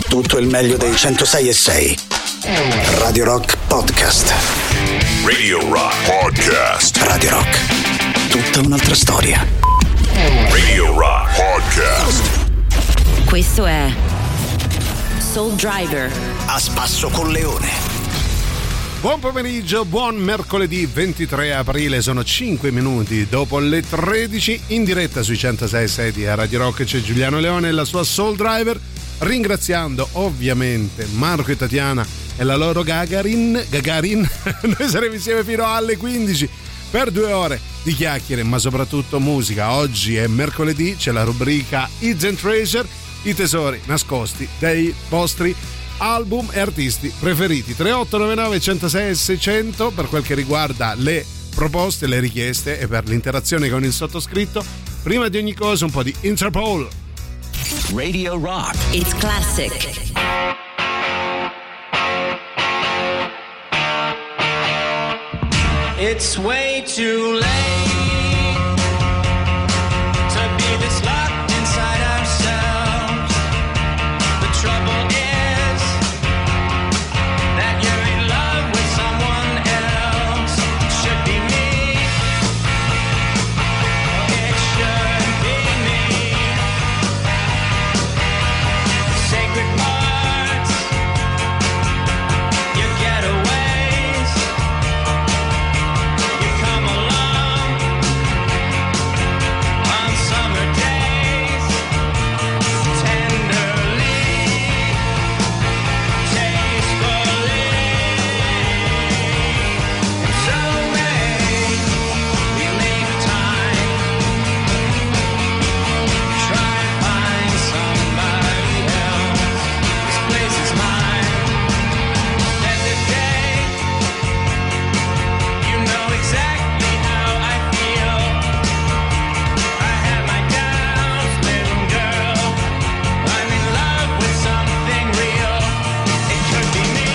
tutto il meglio dei 106.6. Radio Rock Podcast. Radio Rock Podcast. Radio Rock, tutta un'altra storia. Radio Rock Podcast. Questo è Soul Driver. A spasso con Leone. Buon pomeriggio, buon mercoledì 23 aprile, sono 5 minuti dopo le 13, in diretta sui 106.6 di Radio Rock c'è Giuliano Leone e la sua Soul Driver, ringraziando ovviamente Marco e Tatiana e la loro Gagarin. Noi saremo insieme fino alle 15 per 2 ore di chiacchiere, ma soprattutto musica. Oggi è mercoledì, c'è la rubrica Hidden Treasure, i tesori nascosti dei vostri album e artisti preferiti. 3899 106 600 per quel che riguarda le proposte, le richieste e per l'interazione con il sottoscritto. Prima di ogni cosa un po' di Interpol. Radio Rock. It's classic. It's way too late to be this locked inside ourselves. The trouble is that you're in love with someone else. It should be me. It should be me. Sacred parts, your getaways. You come along on summer days, tenderly, tastefully. So may we make time, try and find somebody else. This place is mine. And today, you know exactly how I feel. I have my doubts, little girl. I'm in love with something real. It could be me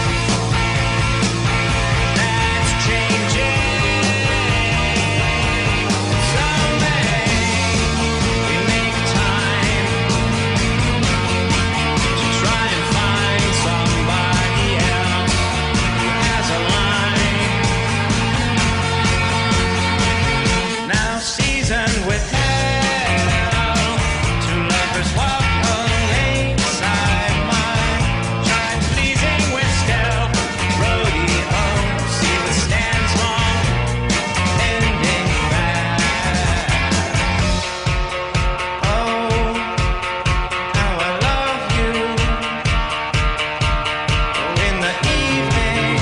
that's changing. So may we make time to try and find somebody else who has a line. Now seasoned with hell, two lovers walk a lakeside mile. Try pleasing with stealth, rodeo, see what stands long, ending fast. Oh, how I love you. Oh, in the evening,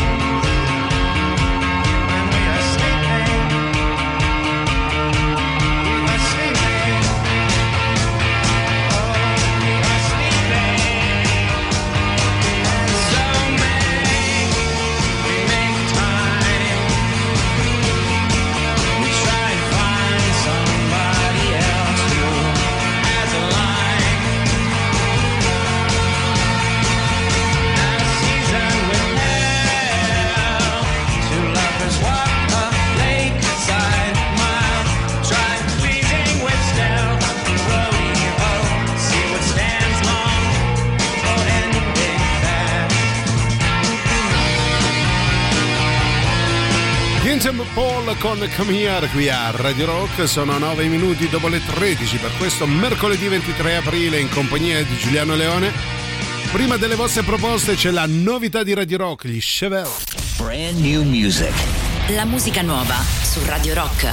when we are sleeping, we are sleeping. Oh, we are sleeping. And so may we make time. We try and find somebody else who has a line. Now seasoned with hell, two lovers walk a lakeside mile. Try pleasing with stealth, rodeo, see what stands long, or ending fast. Interpol con Come Here qui a Radio Rock, sono 9 minuti dopo le 13 per questo mercoledì 23 aprile in compagnia di Giuliano Leone. Prima delle vostre proposte c'è la novità di Radio Rock, gli Chevelle. Brand new music. La musica nuova su Radio Rock.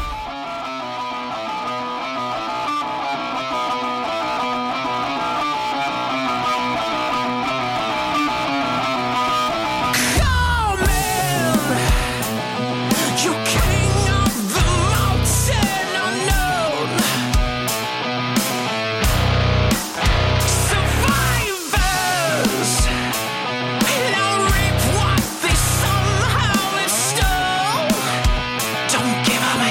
You king of the mountain unknown, survivors now reap what they somehow have stole. Don't give up.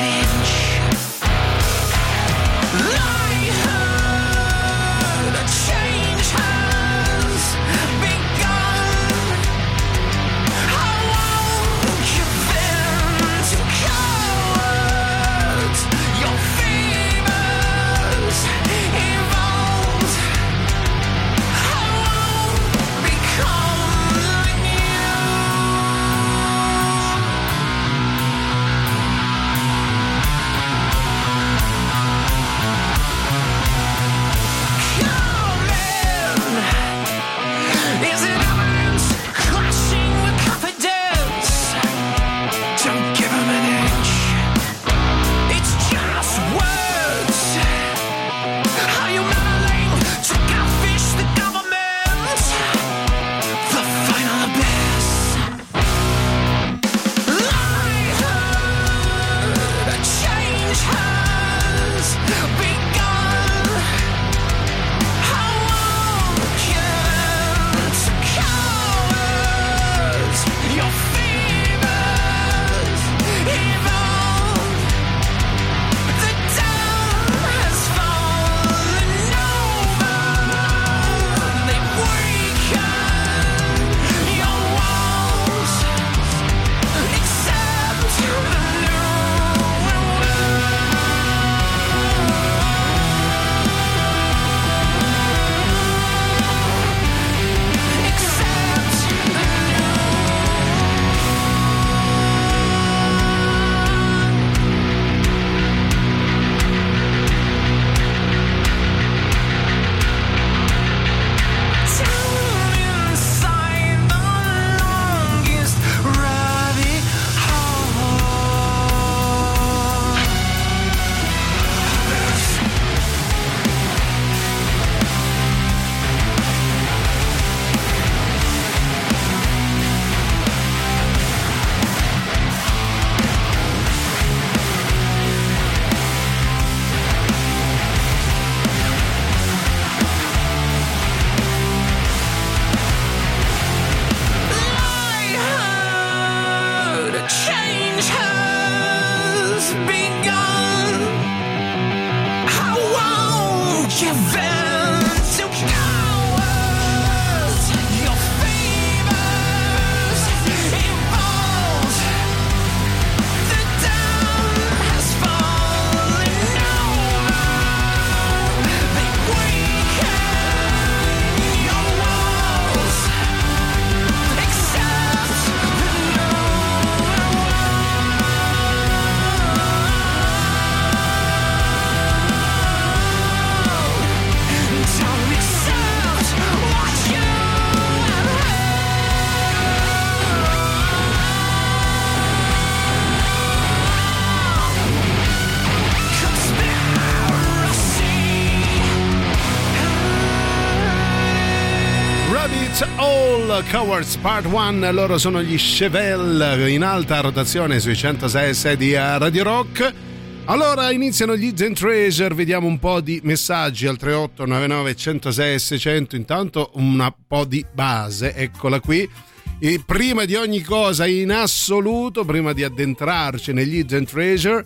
Rabbit All Cowards Part 1, loro sono gli Chevelle in alta rotazione sui 106.6 di Radio Rock. Allora iniziano gli Hidden Treasure, vediamo un po' di messaggi al 3899 106 600, intanto un po' di base, eccola qui. E prima di ogni cosa, in assoluto, prima di addentrarci negli Hidden Treasure,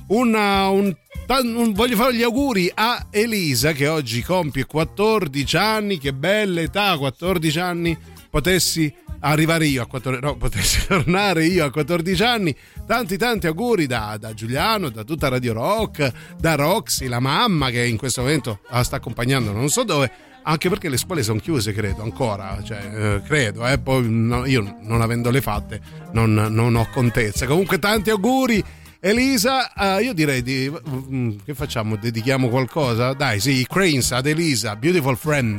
voglio fare gli auguri a Elisa che oggi compie 14 anni. Che bella età, 14 anni. Potessi arrivare io a 14, no, potessi tornare io a 14 anni. Tanti auguri da Giuliano, da tutta Radio Rock, da Roxy, la mamma che in questo momento la sta accompagnando non so dove, anche perché le scuole sono chiuse, credo ancora, credo, poi no, io non avendole fatte non ho contezza. Comunque tanti auguri Elisa. Io direi che facciamo? Dedichiamo qualcosa? Dai, sì, i Cranes ad Elisa, Beautiful Friend.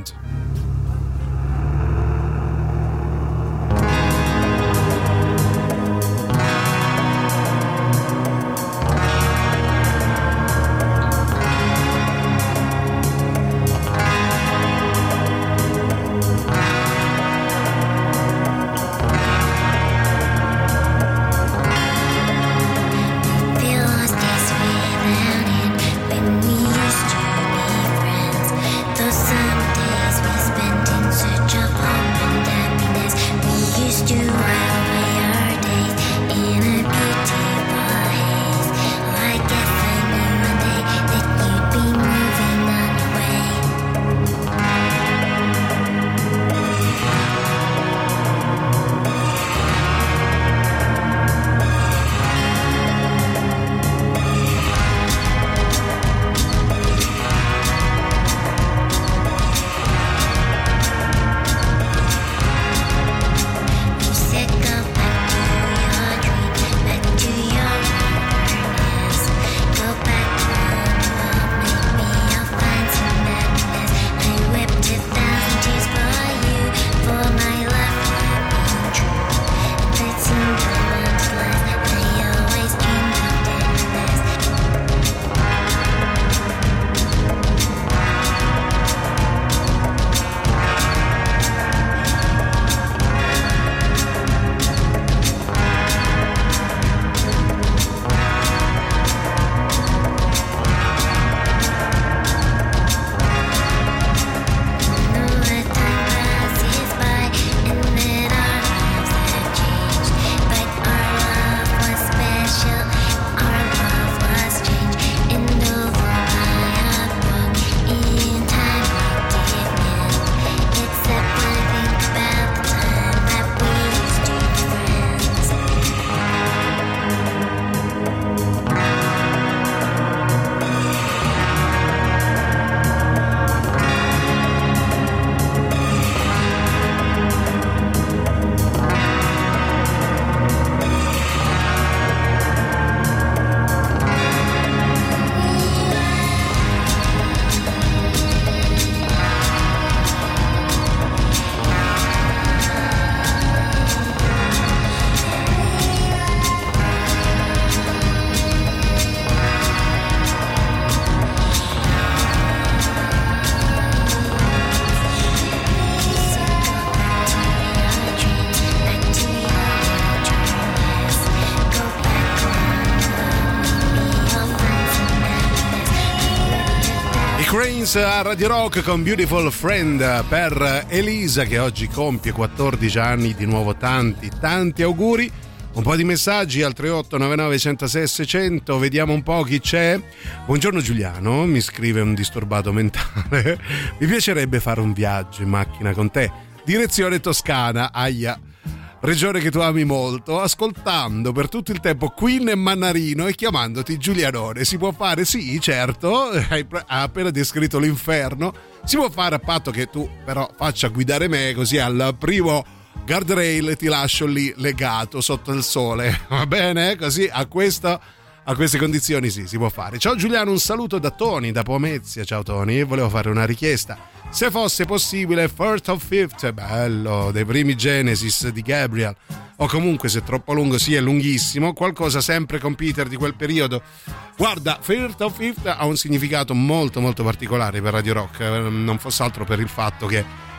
A Radio Rock con Beautiful Friend per Elisa che oggi compie 14 anni. Di nuovo tanti auguri. Un po' di messaggi al 3899 106 600, vediamo un po' chi c'è. Buongiorno Giuliano, mi scrive un disturbato mentale. Mi piacerebbe fare un viaggio in macchina con te, direzione Toscana, aia, regione che tu ami molto, ascoltando per tutto il tempo Queen e Mannarino e chiamandoti Giulianone. Si può fare? Sì, certo, hai appena descritto l'inferno. Si può fare a patto che tu però faccia guidare me, così al primo guardrail ti lascio lì legato sotto il sole, va bene? Così a queste condizioni sì, si può fare. Ciao Giuliano, un saluto da Tony da Pomezia. Ciao Tony, volevo fare una richiesta. Se fosse possibile, First of Fifth, bello, dei primi Genesis di Gabriel, o comunque se è troppo lungo, sì, è lunghissimo, qualcosa sempre con Peter di quel periodo. Guarda, First of Fifth ha un significato molto molto particolare per Radio Rock, non fosse altro per il fatto che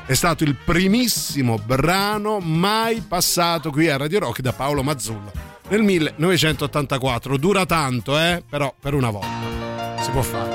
è stato il primissimo brano mai passato qui a Radio Rock da Paolo Mazzullo nel 1984. Dura tanto, però per una volta si può fare.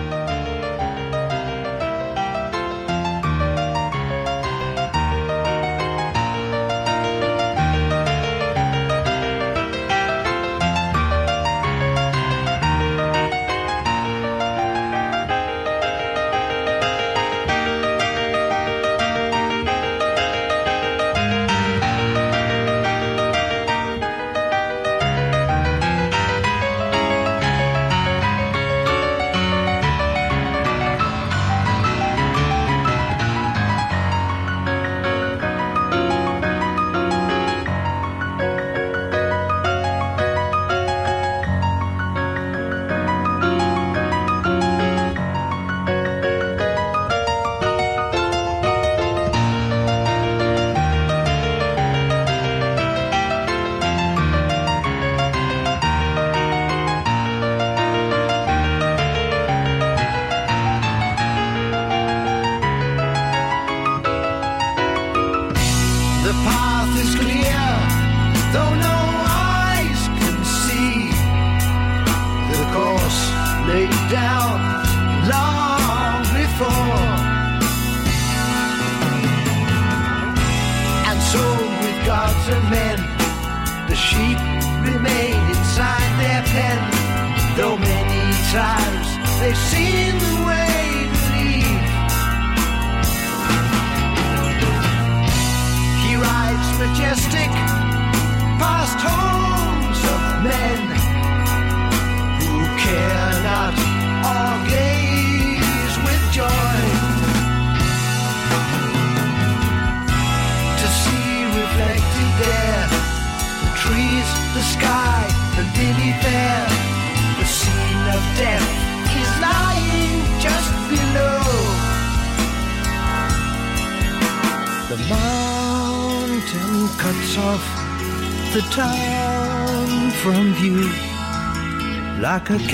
Like a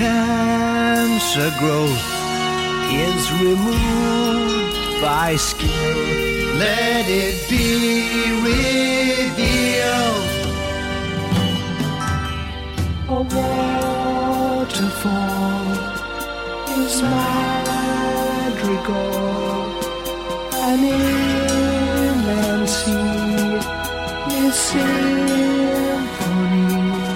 cancer growth is removed by skill, let it be revealed. A waterfall is madrigal, an inland sea is symphony.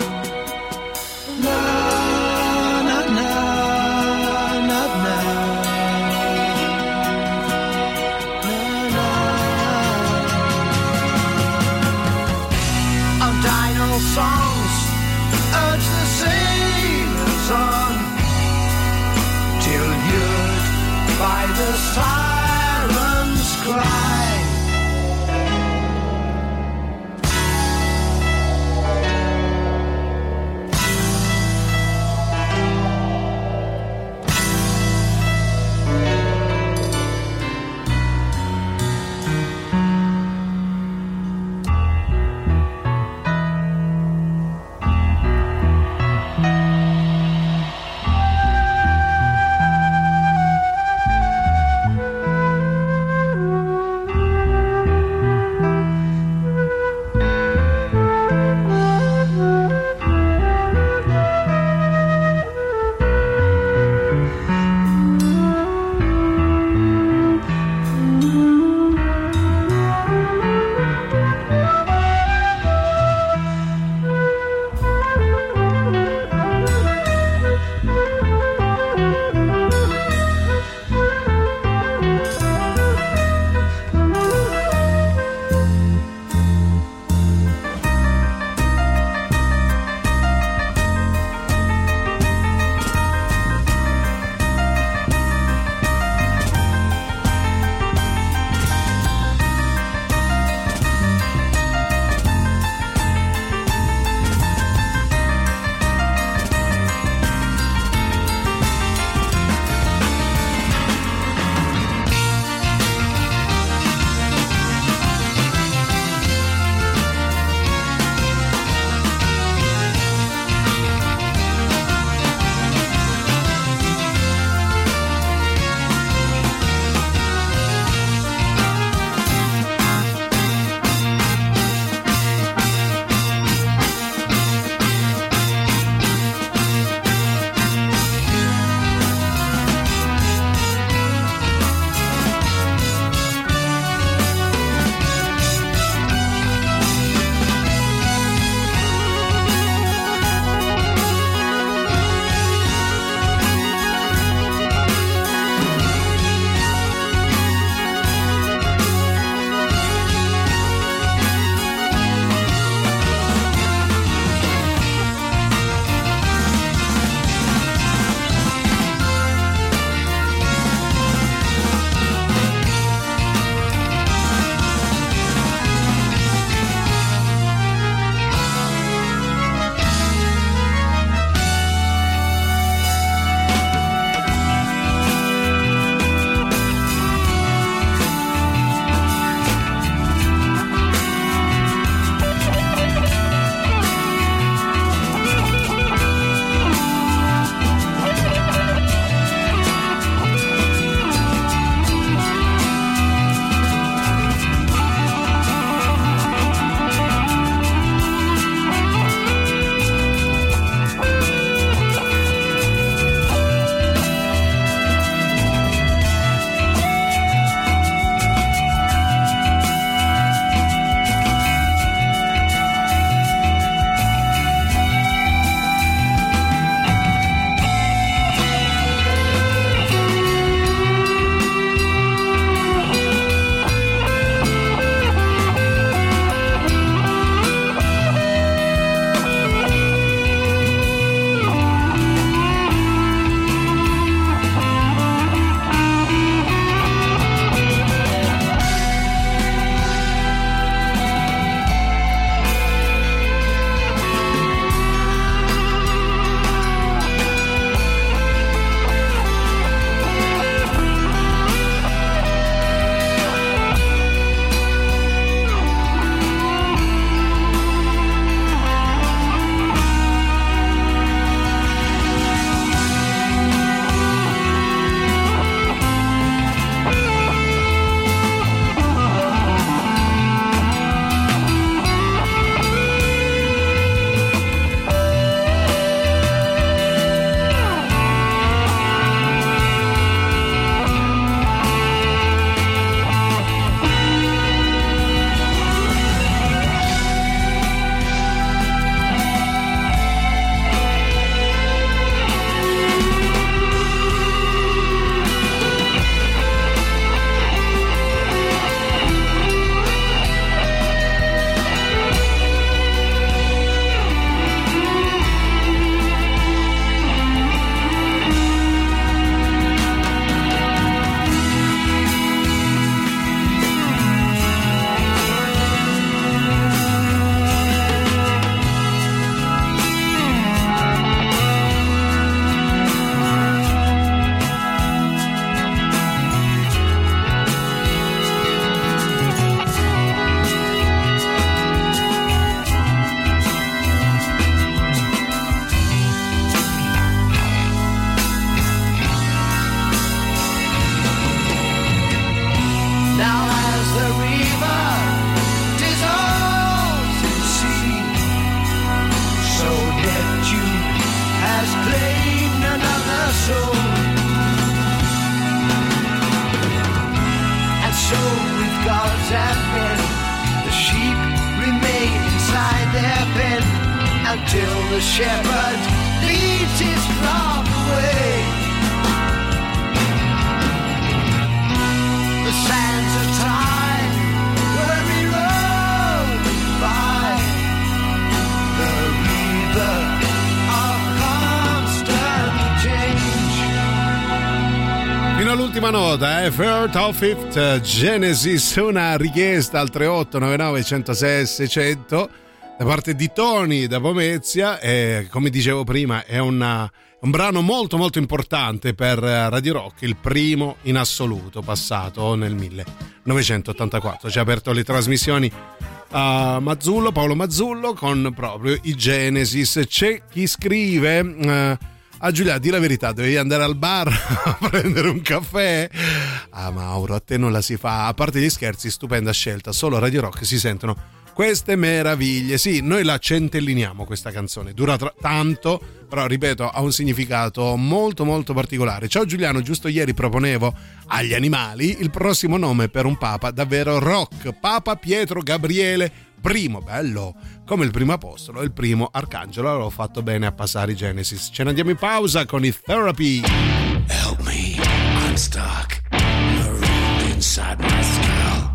Songs urge the sailors on till lured by the siren's cry. pen. The sheep remain inside their pen until the shepherd leads his flock away. The sands of time worry rolling by, the river of constant change. Fino all'ultima nota, Third of Fifth, Genesis, una richiesta al 3899 106 600 da parte di Tony da Pomezia, e come dicevo prima è un brano molto molto importante per Radio Rock, il primo in assoluto passato nel 1984. Ci ha aperto le trasmissioni Mazzullo, Paolo Mazzullo, con proprio i Genesis. C'è chi scrive a Giulia, di la verità, dovevi andare al bar a prendere un caffè? Ah Mauro, a te non la si fa. A parte gli scherzi, stupenda scelta, solo a Radio Rock si sentono queste meraviglie. Sì, noi la centelliniamo questa canzone, dura tanto, però ripeto, ha un significato molto molto particolare. Ciao Giuliano, giusto ieri proponevo agli animali il prossimo nome per un papa davvero rock, Papa Pietro Gabriele I, bello, come il primo apostolo e il primo arcangelo. Allora ho fatto bene a passare i Genesis. Ce ne andiamo in pausa con i Therapy. Help me, I'm stuck, marooned inside my skull.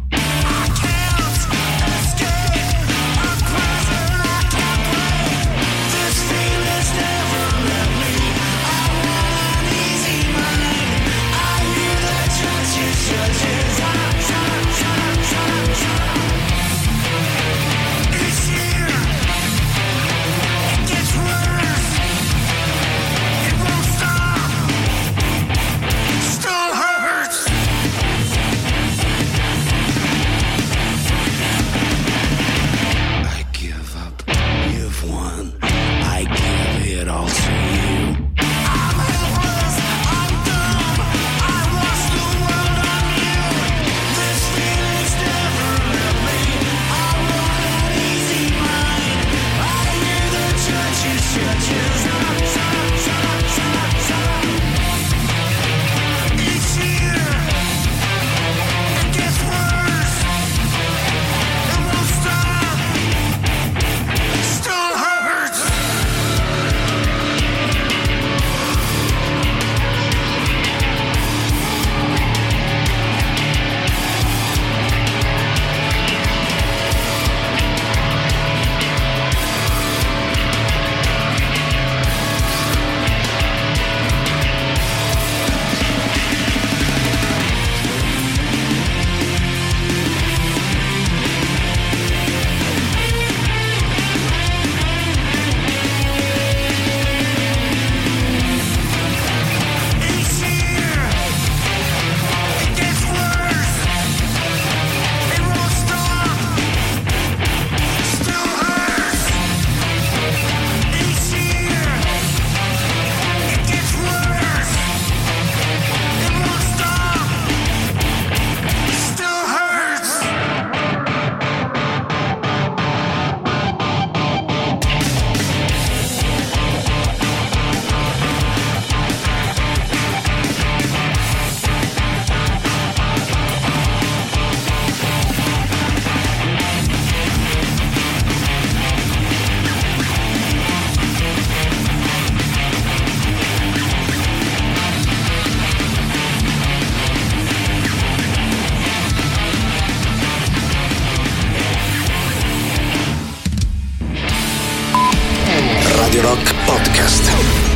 Radio Rock Podcast.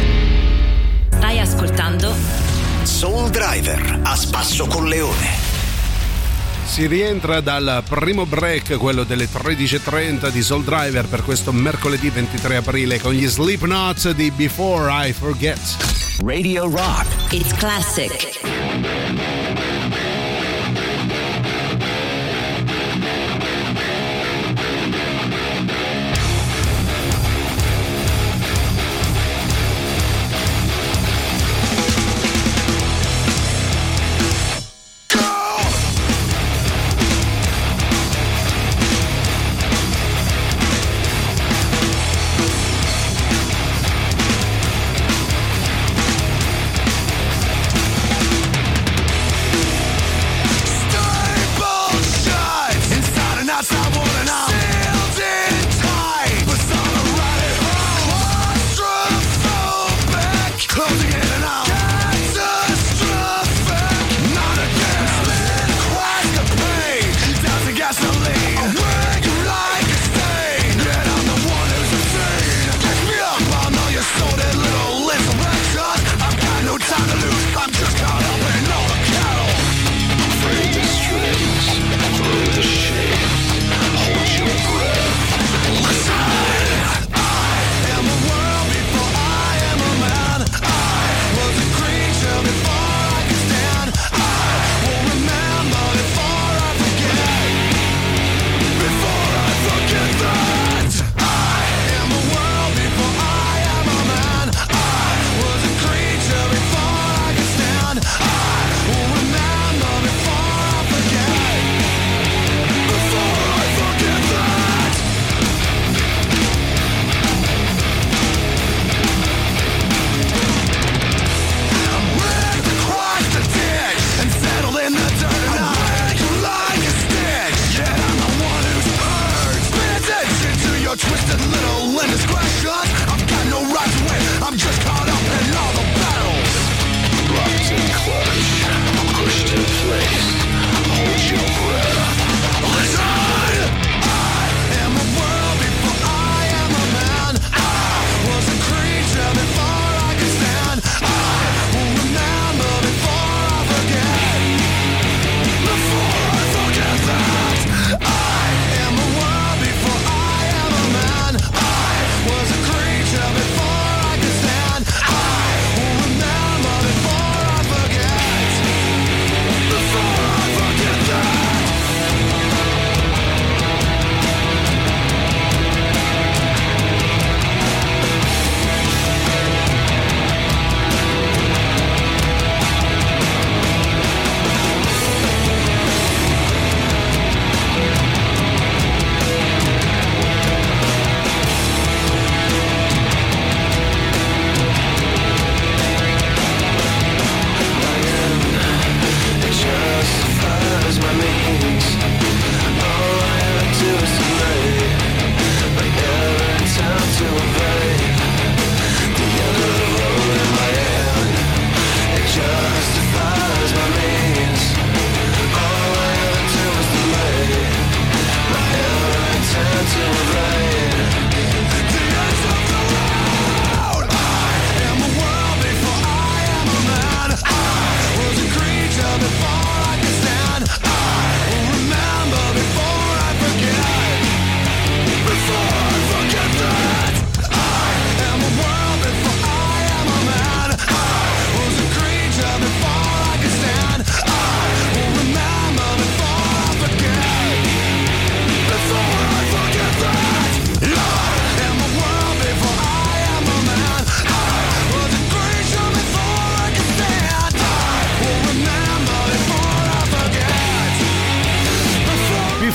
Stai ascoltando Soul Driver, a spasso con Leone. Si rientra dal primo break, quello delle 13.30 di Soul Driver, per questo mercoledì 23 aprile con gli Slipknot di Before I Forget. Radio Rock. It's classic.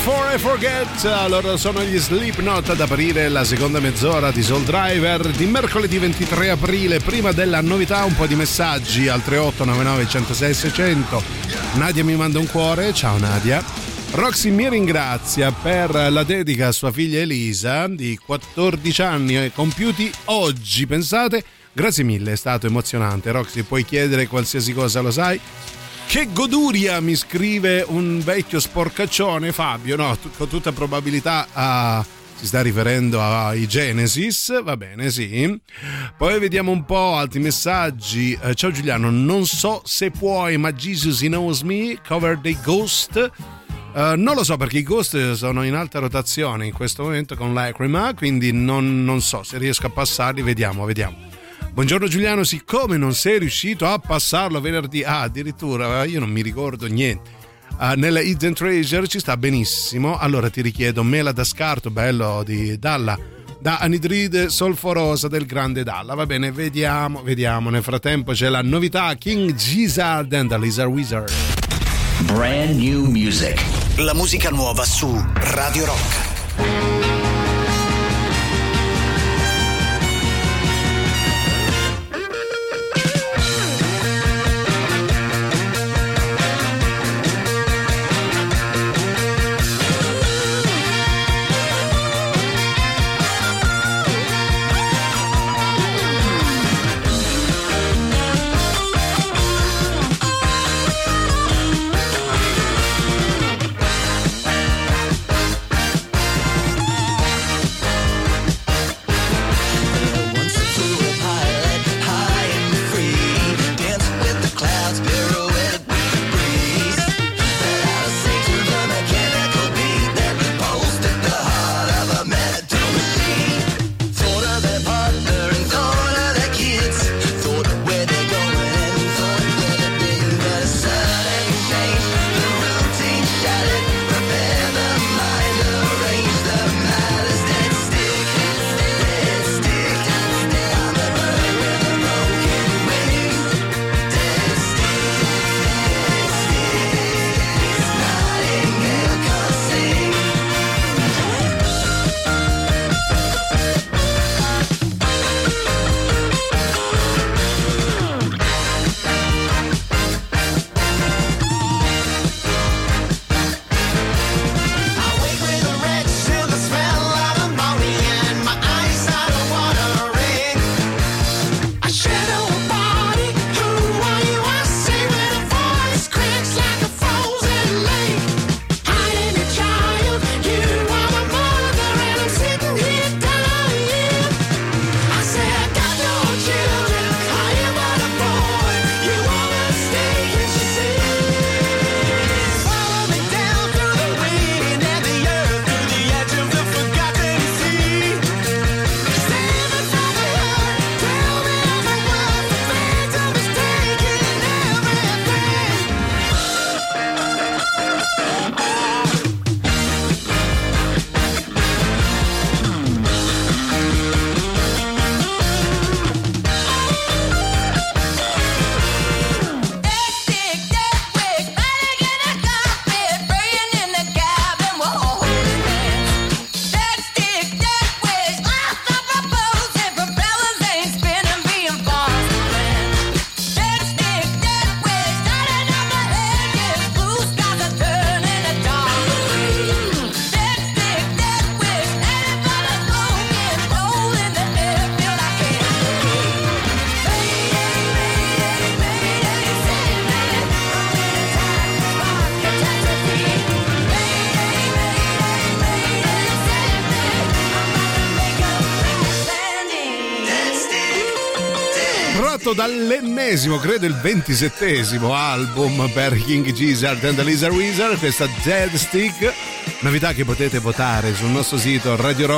Before I Forget, loro sono gli Slipknot ad aprire la seconda mezz'ora di Soul Driver di mercoledì 23 aprile. Prima della novità un po' di messaggi al 3899 106 600. Nadia mi manda un cuore, ciao Nadia. Roxy mi ringrazia per la dedica a sua figlia Elisa di 14 anni compiuti oggi, pensate. Grazie mille, è stato emozionante. Roxy, puoi chiedere qualsiasi cosa, lo sai. Che goduria, mi scrive un vecchio sporcaccione, Fabio. No, con tutta probabilità si sta riferendo ai Genesis, va bene, sì. Poi vediamo un po' altri messaggi. Ciao Giuliano, non so se puoi, ma Jesus He Knows Me, cover dei Ghost. Non lo so, perché i Ghost sono in alta rotazione in questo momento con Lacrima, quindi non so se riesco a passarli. Vediamo. Buongiorno Giuliano, siccome non sei riuscito a passarlo venerdì, addirittura io non mi ricordo niente, nella Hidden Treasure ci sta benissimo, allora ti richiedo Mela da Scarto, bello di Dalla, da anidride solforosa del grande Dalla. Va bene, vediamo. Nel frattempo c'è la novità, King Gizzard and the Lizard Wizard. Brand new music. La musica nuova su Radio Rock. Dall'ennesimo, credo il 27esimo album per King Gizzard and the Lizard Wizard, questa Dead Stick, novità che potete votare sul nostro sito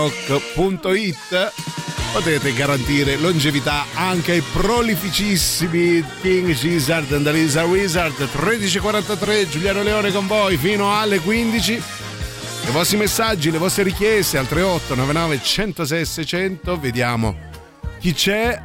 radiorock.it. Potete garantire longevità anche ai prolificissimi King Gizzard and the Lizard Wizard. 13:43, Giuliano Leone con voi fino alle 15. I vostri messaggi, le vostre richieste al 3899 106 600. Vediamo chi c'è.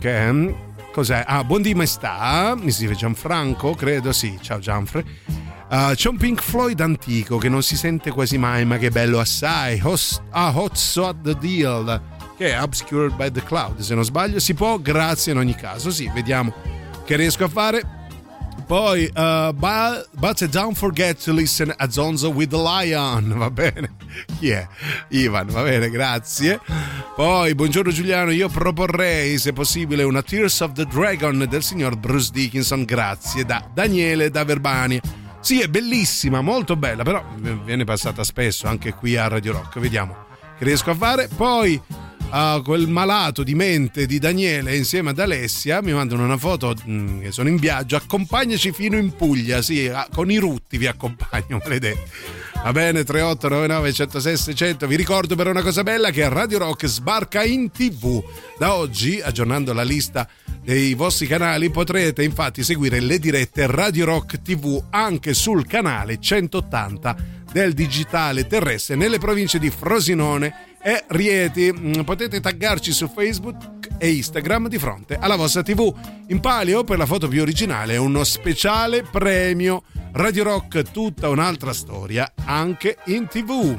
Cos'è? Buondì maestà, mi scrive Gianfranco, credo, sì, ciao Gianfre. C'è un Pink Floyd antico che non si sente quasi mai, ma che bello assai. Hot Shot the Deal, che è Obscured by the Cloud, se non sbaglio. Si può, grazie in ogni caso. Sì, vediamo che riesco a fare. Poi but don't forget to listen a Zonzo with the Lion. Va bene, chi è? Ivan, va bene, grazie. Poi buongiorno Giuliano, io proporrei se possibile una Tears of the Dragon del signor Bruce Dickinson, grazie, da Daniele da Verbania. Sì, è bellissima, molto bella, però viene passata spesso anche qui a Radio Rock. Vediamo che riesco a fare. Poi quel malato di mente di Daniele insieme ad Alessia mi mandano una foto che sono in viaggio. Accompagnaci fino in Puglia, sì, con i rutti vi accompagno, maledetti. Va bene, 3899 106 600. Vi ricordo per una cosa bella che Radio Rock sbarca in TV. Da oggi, aggiornando la lista dei vostri canali, potrete infatti seguire le dirette Radio Rock TV anche sul canale 180 del digitale terrestre nelle province di Frosinone e Rieti. Potete taggarci su Facebook e Instagram di fronte alla vostra TV. In palio per la foto più originale uno speciale premio Radio Rock, tutta un'altra storia anche in TV.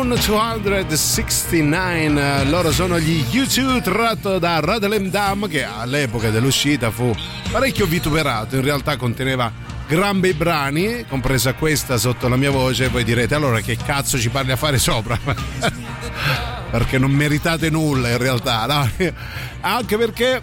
Room 269, loro sono gli U2, tratto da Rattle Dam, che all'epoca dell'uscita fu parecchio vituperato, in realtà conteneva gran bei brani, compresa questa sotto la mia voce. Voi direte allora che cazzo ci parli a fare sopra? Perché non meritate nulla in realtà, no? Anche perché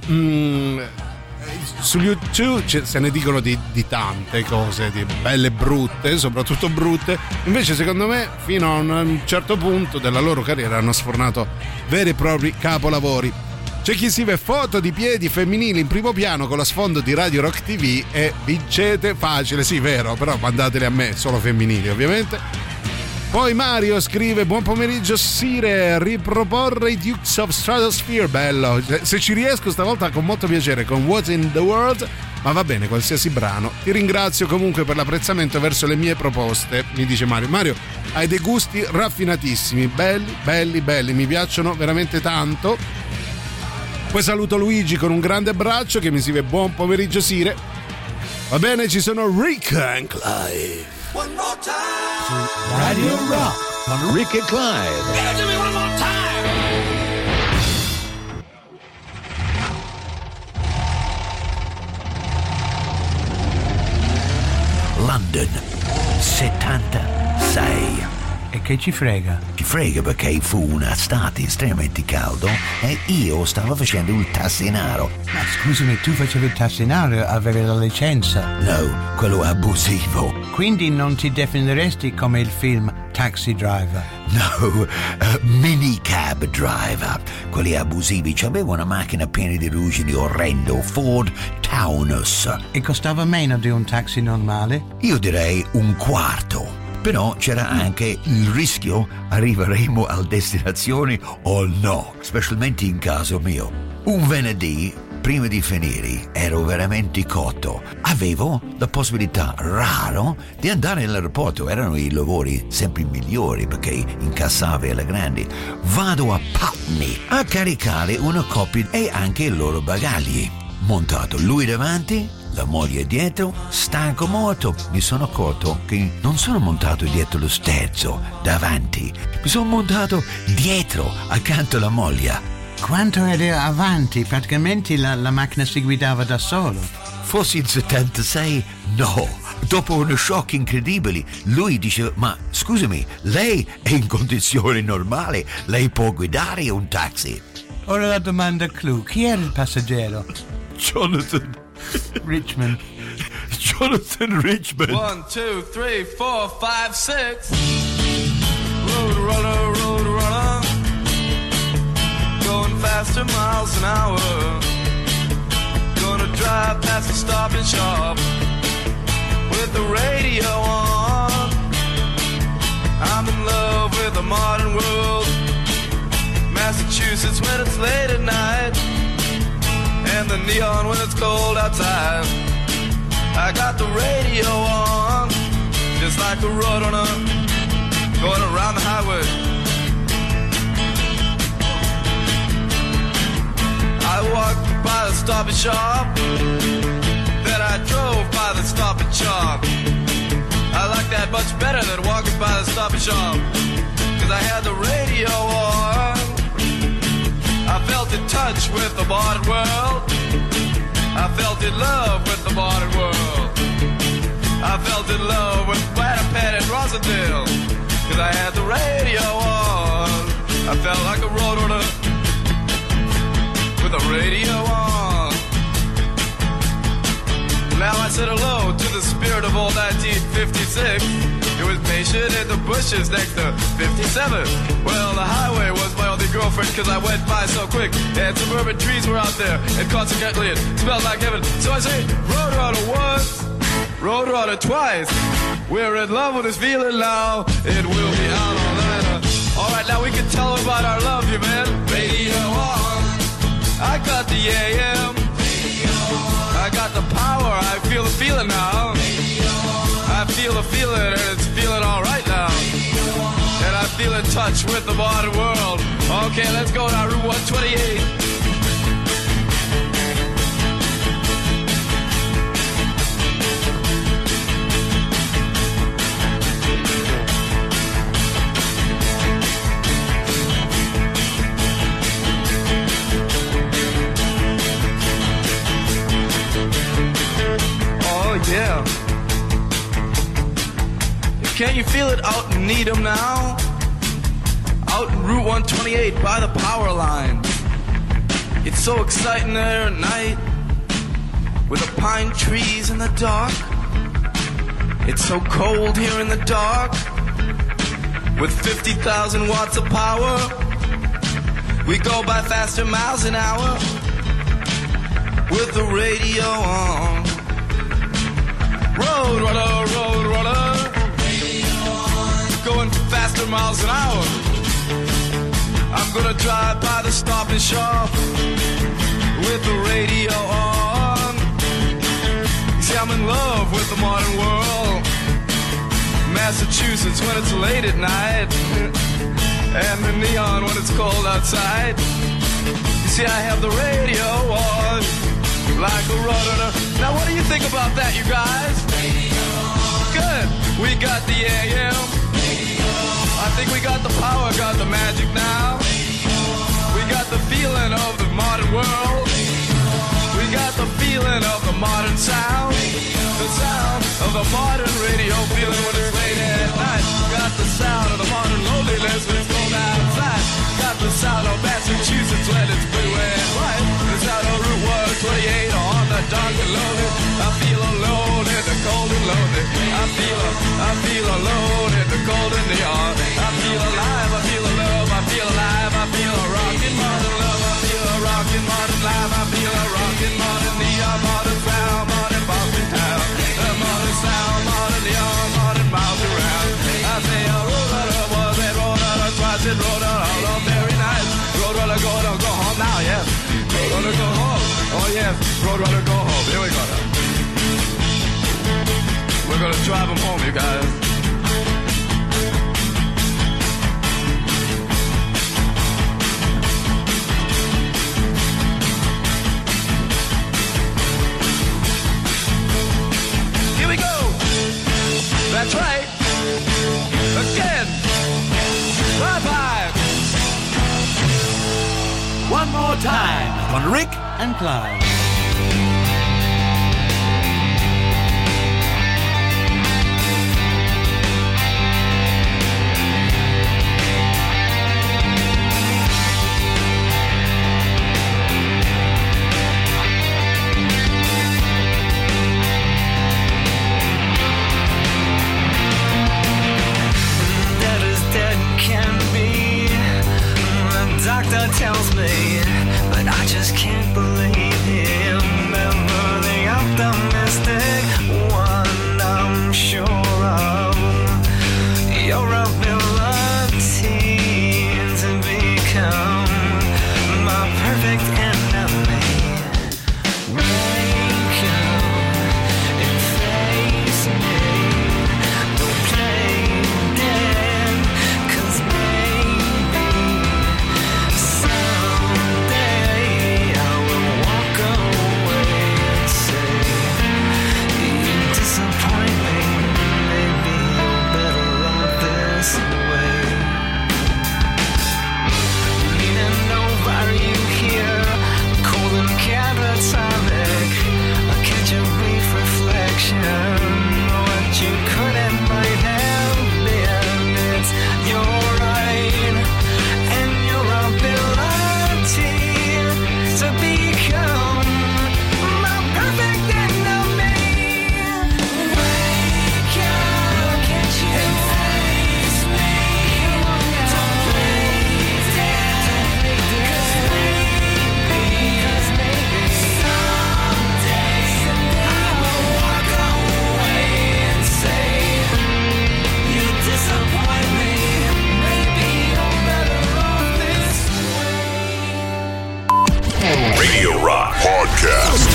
su YouTube se ne dicono di tante cose, di belle e brutte, soprattutto brutte. Invece secondo me fino a un certo punto della loro carriera hanno sfornato veri e propri capolavori. C'è chi scrive foto di piedi femminili in primo piano con la sfondo di Radio Rock TV e vincete facile. Sì, vero, però mandateli a me, solo femminili ovviamente. Poi Mario scrive: buon pomeriggio Sire, riproporre i Dukes of Stratosphere, bello, se ci riesco stavolta con molto piacere con What's in the World, ma va bene qualsiasi brano. Ti ringrazio comunque per l'apprezzamento verso le mie proposte, mi dice Mario. Mario, hai dei gusti raffinatissimi, belli, mi piacciono veramente tanto. Poi saluto Luigi con un grande abbraccio che mi scrive: buon pomeriggio Sire. Va bene, ci sono Rick and Clive. One more time. Radio Rock con Rick e Clive. Give it to me one more time. London 76. E che ci frega? Ci frega perché fu un'estate estremamente caldo e io stavo facendo il tassinaro. Ma scusami, tu facevi il tassinaro, avere la licenza? No, quello abusivo. Quindi non ti definiresti come il film Taxi Driver? No, minicab driver. Quelli abusivi. C'avevo una macchina piena di ruggini orrendo, Ford Taunus. E costava meno di un taxi normale? Io direi un quarto. Però c'era anche il rischio arriveremo alla destinazione o no, specialmente in caso mio. Un venerdì, prima di finire, ero veramente cotto. Avevo la possibilità raro di andare all'aeroporto. Erano i lavori sempre migliori perché incassavi alla grande. Vado a Putney a caricare una coppia e anche i loro bagagli. Montato lui davanti, la moglie dietro, stanco morto. Mi sono accorto che non sono montato dietro lo sterzo, davanti. Mi sono montato dietro, accanto alla moglie. Quanto era avanti? Praticamente la macchina si guidava da solo. Fossi il 76? No. Dopo uno shock incredibile, lui dice: ma scusami, lei è in condizione normale, lei può guidare un taxi? Ora la domanda clou, chi era il passeggero? Jonathan Richman. Jonathan Richman. 1, 2, 3, 4, 5, 6. Road runner, going faster miles an hour. Gonna drive past the Stop and Shop with the radio on. I'm in love with the modern world. Massachusetts when it's late at night, and the neon when it's cold outside. I got the radio on, just like a roadrunner, going around the highway. I walked by the Stop and Shop, then I drove by the Stop and Shop. I like that much better than walking by the Stop and Shop, 'cause I had the radio on. I felt in touch with the modern world. I felt in love with the modern world. I felt in love with Winnipeg and Rosendale, 'cause I had the radio on. I felt like a roadrunner with the radio on. Now I said hello to the spirit of old 1956. It was patient in the bushes next to 57. Well, the highway was my only girlfriend, 'cause I went by so quick, and suburban trees were out there, and consequently it smelled like heaven. So I say, Roadrunner once, Roadrunner twice. We're in love with this feeling now. It will be out all night. All right, now we can tell about our love, you man. Radio on. I got the AM. I got the power. I feel the feeling now. I feel the feeling, and it's feeling all right now. And I feel in touch with the modern world. Okay, let's go now, Route 128. Can't you feel it out in Needham now? Out in Route 128 by the power line. It's so exciting there at night with the pine trees in the dark. It's so cold here in the dark with 50,000 watts of power. We go by faster miles an hour with the radio on. Road runner, going faster miles an hour. I'm gonna drive by the Stop and Shop with the radio on. See, I'm in love with the modern world. Massachusetts when it's late at night, and the neon when it's cold outside. You see, I have the radio on like a runner. Now, what do you think about that, you guys? Good. We got the AM. I think we got the power, got the magic now. We got the feeling of the modern world. We got the feeling of the modern sound. The sound of the modern radio feeling when it's late at night. Got the sound of the modern loneliness when it's cold outside. Got the sound of Massachusetts when it's blue and white. The sound of Route 128 on the dark and lonely. I feel alone in the cold and lonely. I feel alone in the cold and neon. I feel alive, I feel love, I feel alive, I feel a rockin' modern love, I feel a rockin' modern life, I feel a rockin' modern neon, modern sound, modern Boston town, a modern sound, modern neon, modern miles around. I say a road runner was a road runner, twice it road runner, all on very nice. Road runner go home now, yes. Road runner go home, oh yes. Road runner go home, here we go now. We're gonna drive him home, you guys. Here we go. That's right. Again. Bye-bye. One more time. Con Rick And Clive. Doctor tells me, but I just can't believe him. Ever the optimistic one, I'm sure of your ability to become my perfect enemy. Wake up and face me. Don't play dead, 'cause maybe someday I will walk away and say, you disappoint me, maybe you're better off this way. Leaning over you here, cold and catatonic, I catch a brief reflection, what you could and might have been. It's your right and your ability to become my perfect enemy. Wake up, can't you face me? Don't play dead, 'cause maybe someday I will walk away and say, you disappoint me, maybe you're better off this way. Radio Rock Podcast.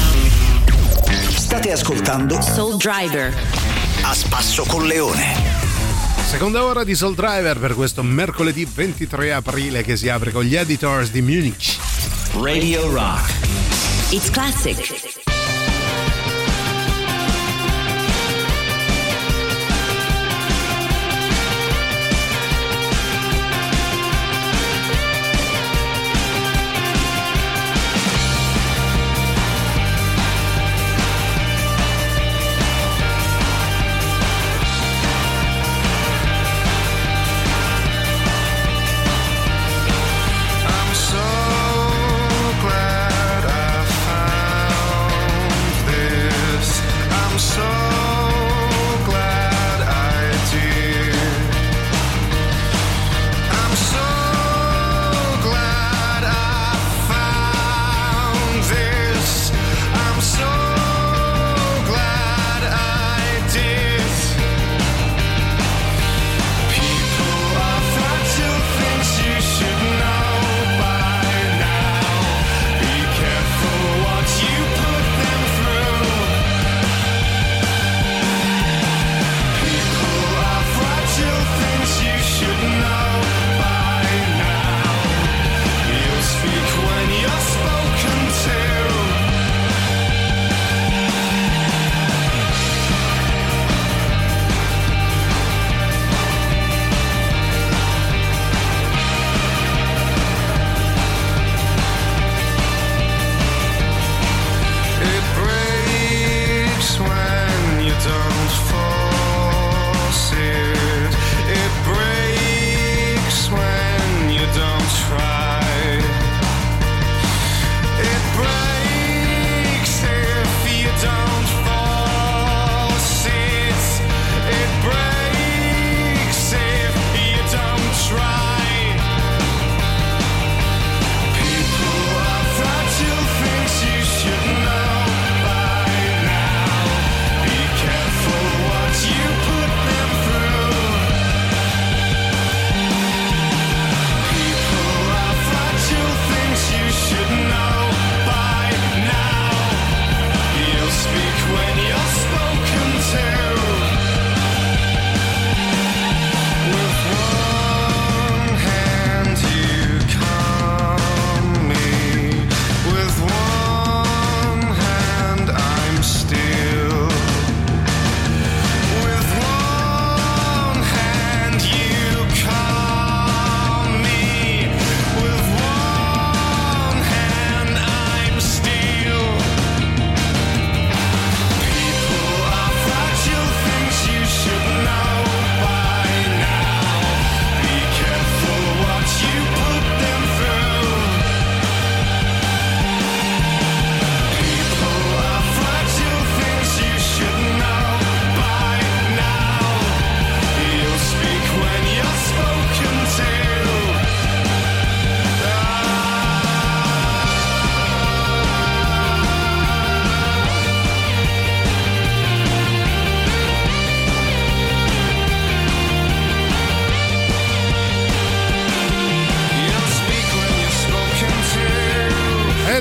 State ascoltando Soul Driver. A Spasso con Leone. Seconda ora di Soul Driver per questo mercoledì 23 aprile che si apre con gli Editors di Munich. Radio Rock. It's classic.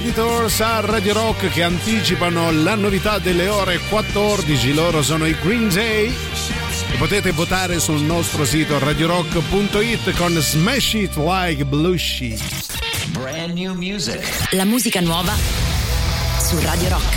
Predators a Radio Rock che anticipano la novità delle ore 14. Loro sono i Green Day e potete votare sul nostro sito radiorock.it con Smash It Like Blue Sheet. Brand new music. La musica nuova su Radio Rock.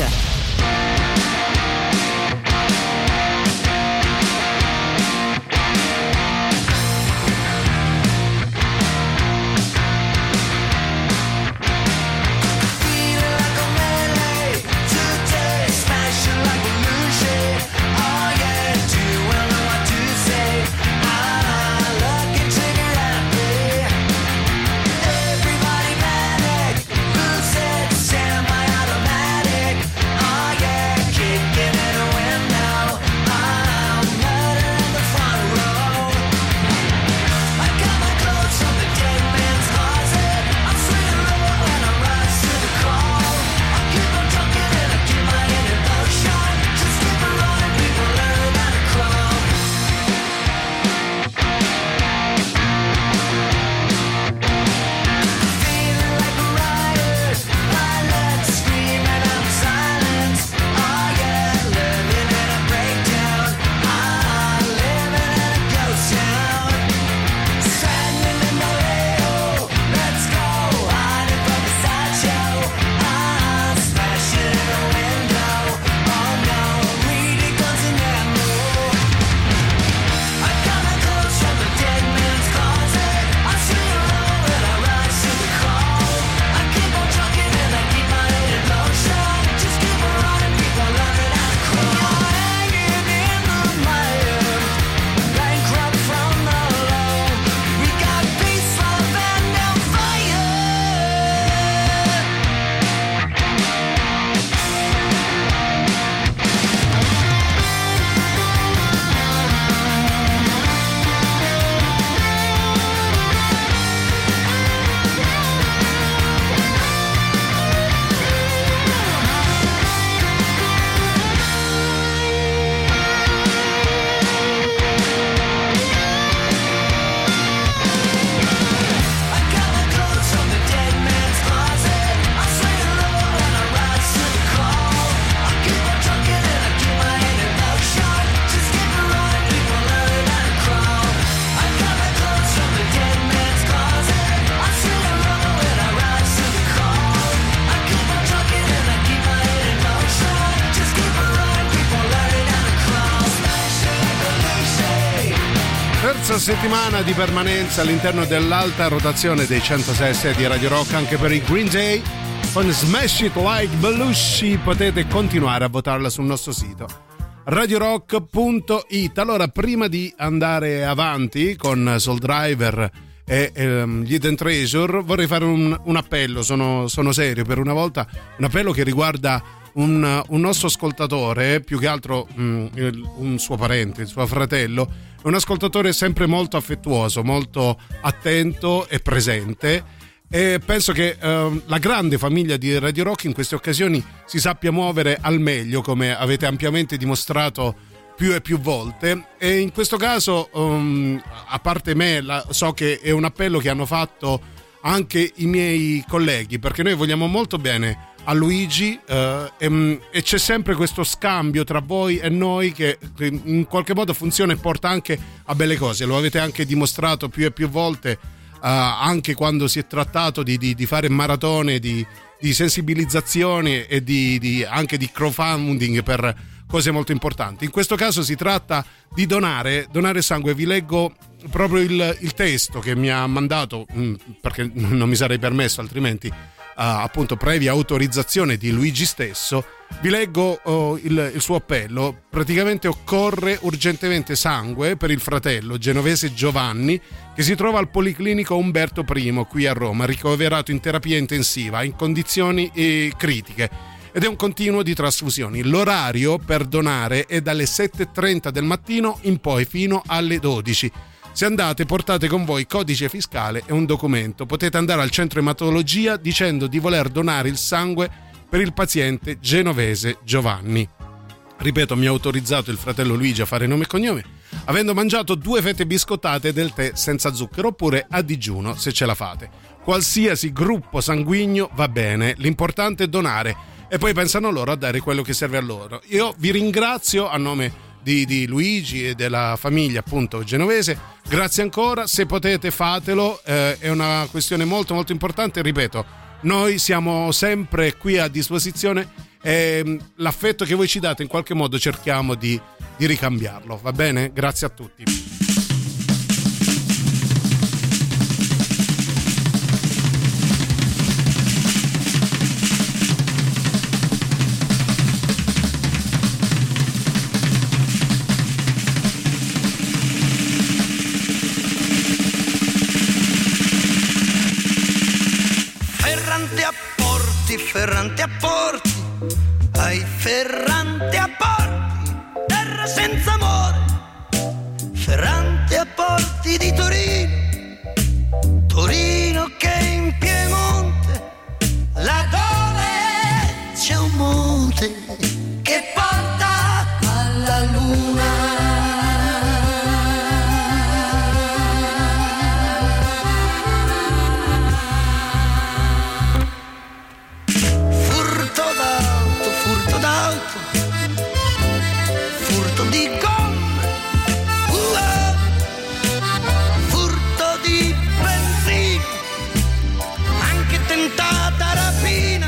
Settimana di permanenza all'interno dell'alta rotazione dei 106 di Radio Rock anche per i Green Day con Smash It Like Belushi. Potete continuare a votarla sul nostro sito radiorock.it. Allora, prima di andare avanti con Soul Driver e gli Hidden Treasure, vorrei fare un appello, sono serio per una volta, un appello che riguarda un nostro ascoltatore, più che altro un suo parente, il suo fratello. È un ascoltatore sempre molto affettuoso, molto attento e presente, e penso che la grande famiglia di Radio Rock in queste occasioni si sappia muovere al meglio, come avete ampiamente dimostrato più e più volte. E in questo caso, a parte me, so che è un appello che hanno fatto anche i miei colleghi, perché noi vogliamo molto bene a Luigi e c'è sempre questo scambio tra voi e noi che in qualche modo funziona e porta anche a belle cose. Lo avete anche dimostrato più e più volte, anche quando si è trattato di fare maratone di sensibilizzazione e anche di crowdfunding per cose molto importanti. In questo caso si tratta di donare sangue. Vi leggo proprio il testo che mi ha mandato, perché non mi sarei permesso altrimenti, appunto previa autorizzazione di Luigi stesso. Vi leggo il suo appello. Praticamente occorre urgentemente sangue per il fratello genovese Giovanni, che si trova al Policlinico Umberto I qui a Roma, ricoverato in terapia intensiva in condizioni critiche, ed è un continuo di trasfusioni. L'orario per donare è dalle 7:30 del mattino in poi fino alle 12. Se andate, portate con voi codice fiscale e un documento. Potete andare al centro ematologia dicendo di voler donare il sangue per il paziente genovese Giovanni. Ripeto, mi ha autorizzato il fratello Luigi a fare nome e cognome, avendo mangiato 2 fette biscottate del tè senza zucchero, oppure a digiuno se ce la fate. qualsiasi gruppo sanguigno va bene, l'importante è donare e poi pensano loro a dare quello che serve a loro. Io vi ringrazio a nome di Luigi e della famiglia appunto genovese, grazie ancora, se potete fatelo, è una questione molto molto importante, ripeto, noi siamo sempre qui a disposizione e l'affetto che voi ci date in qualche modo cerchiamo di ricambiarlo, va bene? Grazie a tutti. Ferrante a porti, ai Ferrante a porti, terra senza amore, Ferrante a porti di Torino, Torino che è in Piemonte, laddove c'è un monte che porta alla luna. Furto di gomme, furto di benzina, anche tentata rapina,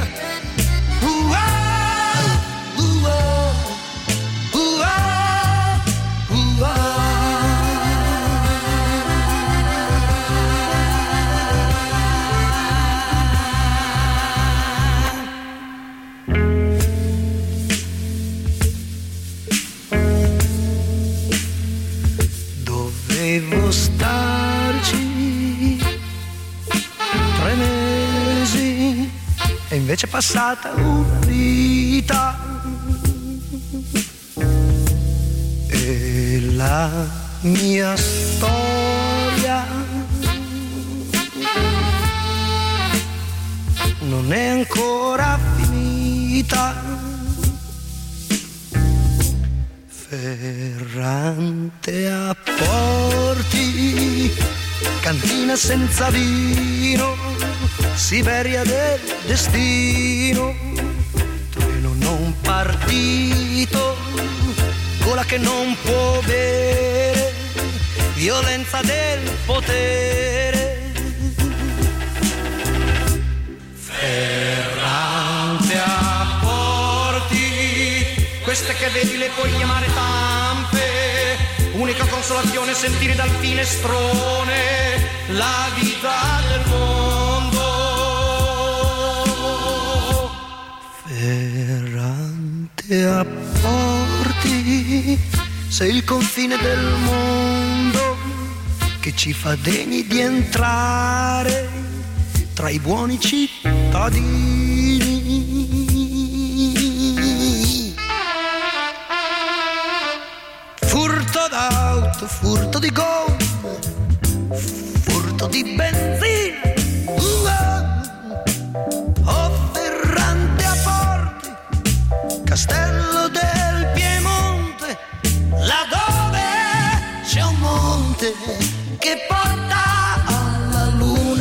Dovevo starci 3 mesi e invece è passata una vita e la mia storia non è ancora finita. Ferrante a porti, cantina senza vino, Siberia del destino, treno non partito, gola che non può bere, violenza del potere. Ferrante a porti, queste che vedi le puoi chiamare tampe, unica consolazione è sentire dal finestrone la vita del mondo. Ferrante a porti, sei il confine del mondo che ci fa degni di entrare tra i buoni cittadini. Furto d'auto, furto di gomme, furto di benzina, oh Ferrante a porti, castello del Piemonte, laddove c'è un monte che porta alla luna.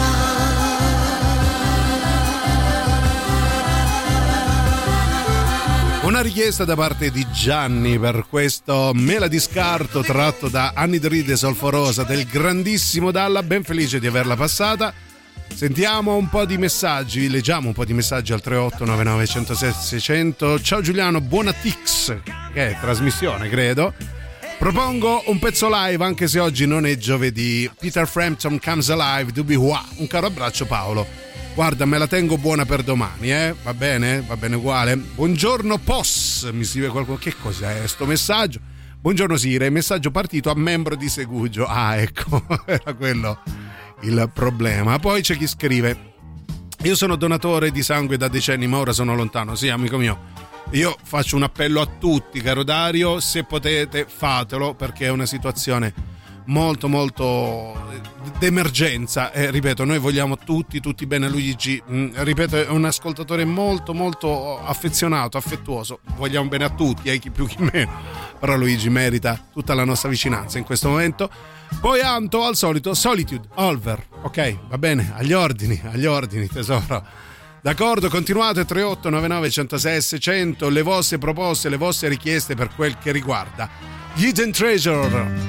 Una richiesta da parte di Gianni per questo Me la discarto, tratto da Anidride Solforosa del grandissimo Dalla, ben felice di averla passata. Sentiamo un po' di messaggi, leggiamo un po' di messaggi al 3899 106 600. Ciao Giuliano, buona Tix, che è trasmissione credo. Propongo un pezzo live anche se oggi non è giovedì. Peter Frampton Comes Alive, Dubi Hua. Un caro abbraccio Paolo. Guarda, me la tengo buona per domani, va bene? Va bene uguale. Buongiorno POS, mi scrive qualcuno. Che cos'è sto messaggio? Buongiorno Sire, messaggio partito a membro di Segugio. Ah, ecco, era quello il problema. Poi c'è chi scrive: io sono donatore di sangue da decenni, ma ora sono lontano. Sì, amico mio, io faccio un appello a tutti, caro Dario, se potete fatelo, perché è una situazione molto d'emergenza, ripeto, noi vogliamo tutti bene. Luigi, ripeto, è un ascoltatore molto affezionato, affettuoso, vogliamo bene a tutti, chi più chi meno, però Luigi merita tutta la nostra vicinanza in questo momento. Poi Anto, al solito, Solitude, Olver. Ok, va bene, agli ordini tesoro. D'accordo, continuate 3899 106 600, le vostre proposte, le vostre richieste per quel che riguarda Hidden Treasure.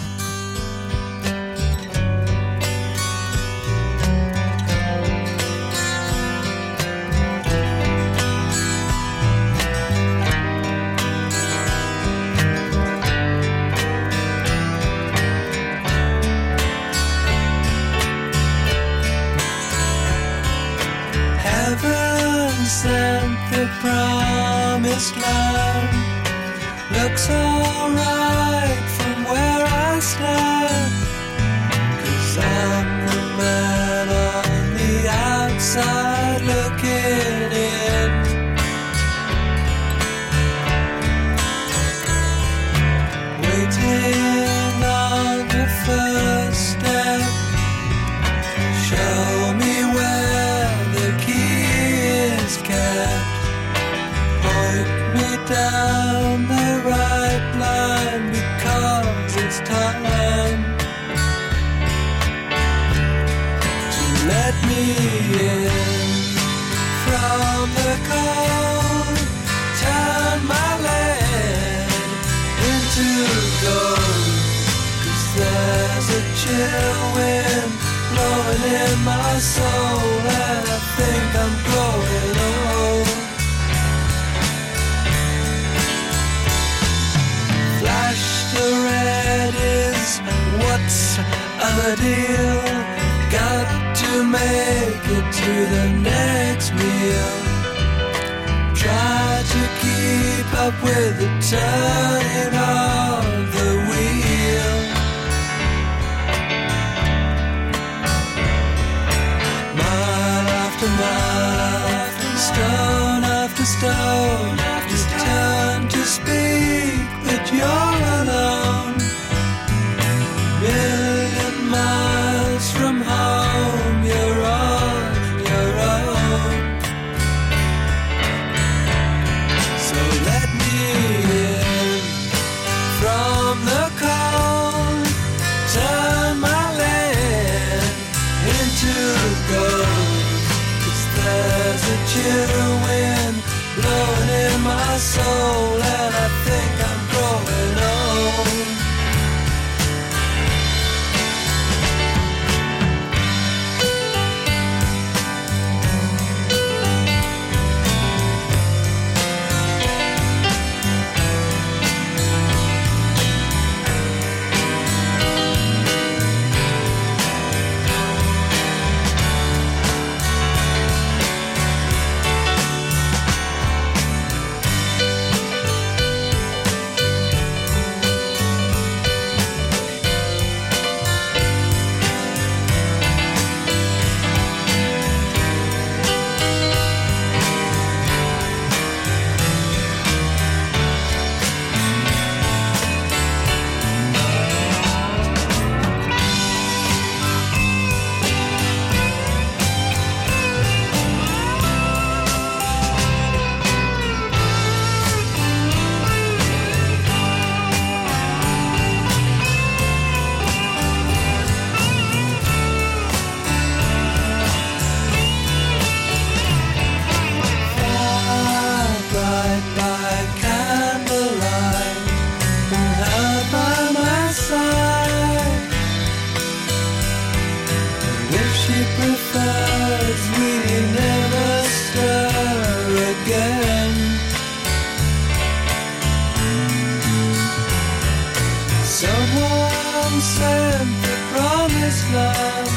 Sent the promised land. Looks alright from where I stand, 'cause I'm the man on the outside looking in. Waiting on the first step. Show me where the key is kept. Point me down the right line, because it's time to let me in from the cold. Turn my land into gold, 'cause there's a chill wind blowing in my soul, and I think I'm growing old. Flash the red is what's a deal. Got to make it to the next meal. Try to keep up with the turning of the wheel. Mile, stone after stone, you turn to speak, but you're alone. Million miles from home, you're on your own. So let me in from the cold. Turn my land into gold. There's a chill wind blowing in my soul, and I think I'm growing old. Someone sent the promised land,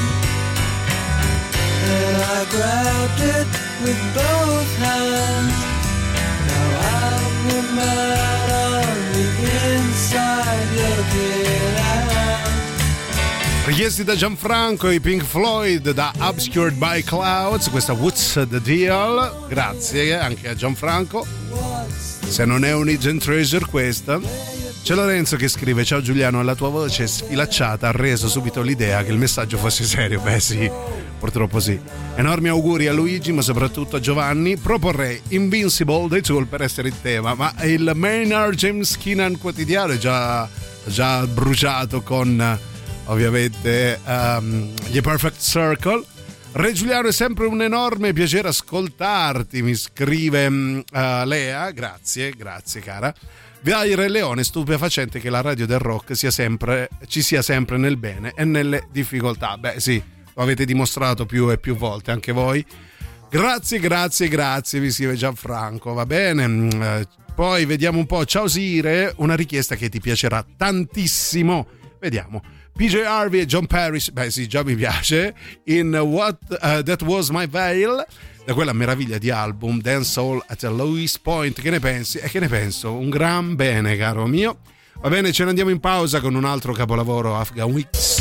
and I grabbed it with both hands. Now I'm the man on the inside looking out. Richiesti da Gianfranco, i Pink Floyd, da Obscured by Clouds, questa What's the Deal. Grazie anche a Gianfranco. Se non è un Hidden Treasure questa. C'è Lorenzo che scrive: ciao Giuliano, la tua voce sfilacciata ha reso subito l'idea che il messaggio fosse serio. Beh sì, purtroppo sì. Enormi auguri a Luigi, ma soprattutto a Giovanni. Proporrei Invincible dei Tool per essere il tema, ma il Maynard James Keenan quotidiano è già bruciato con ovviamente gli Perfect Circle. Re Giuliano, è sempre un enorme piacere ascoltarti, mi scrive Lea, grazie cara. Vai Re Leone, stupefacente che la radio del rock ci sia sempre nel bene e nelle difficoltà. Beh sì, lo avete dimostrato più e più volte anche voi. Grazie, mi scrive Gianfranco, va bene. Poi vediamo un po', ciao Sire, una richiesta che ti piacerà tantissimo, vediamo. PJ Harvey e John Parrish, beh sì, già mi piace, in What That Was My Veil, da quella meraviglia di album Dancehall at a Lowest Point. Che ne pensi? E che ne penso? Un gran bene, caro mio. Va bene, ce ne andiamo in pausa con un altro capolavoro, Afghan Wigs.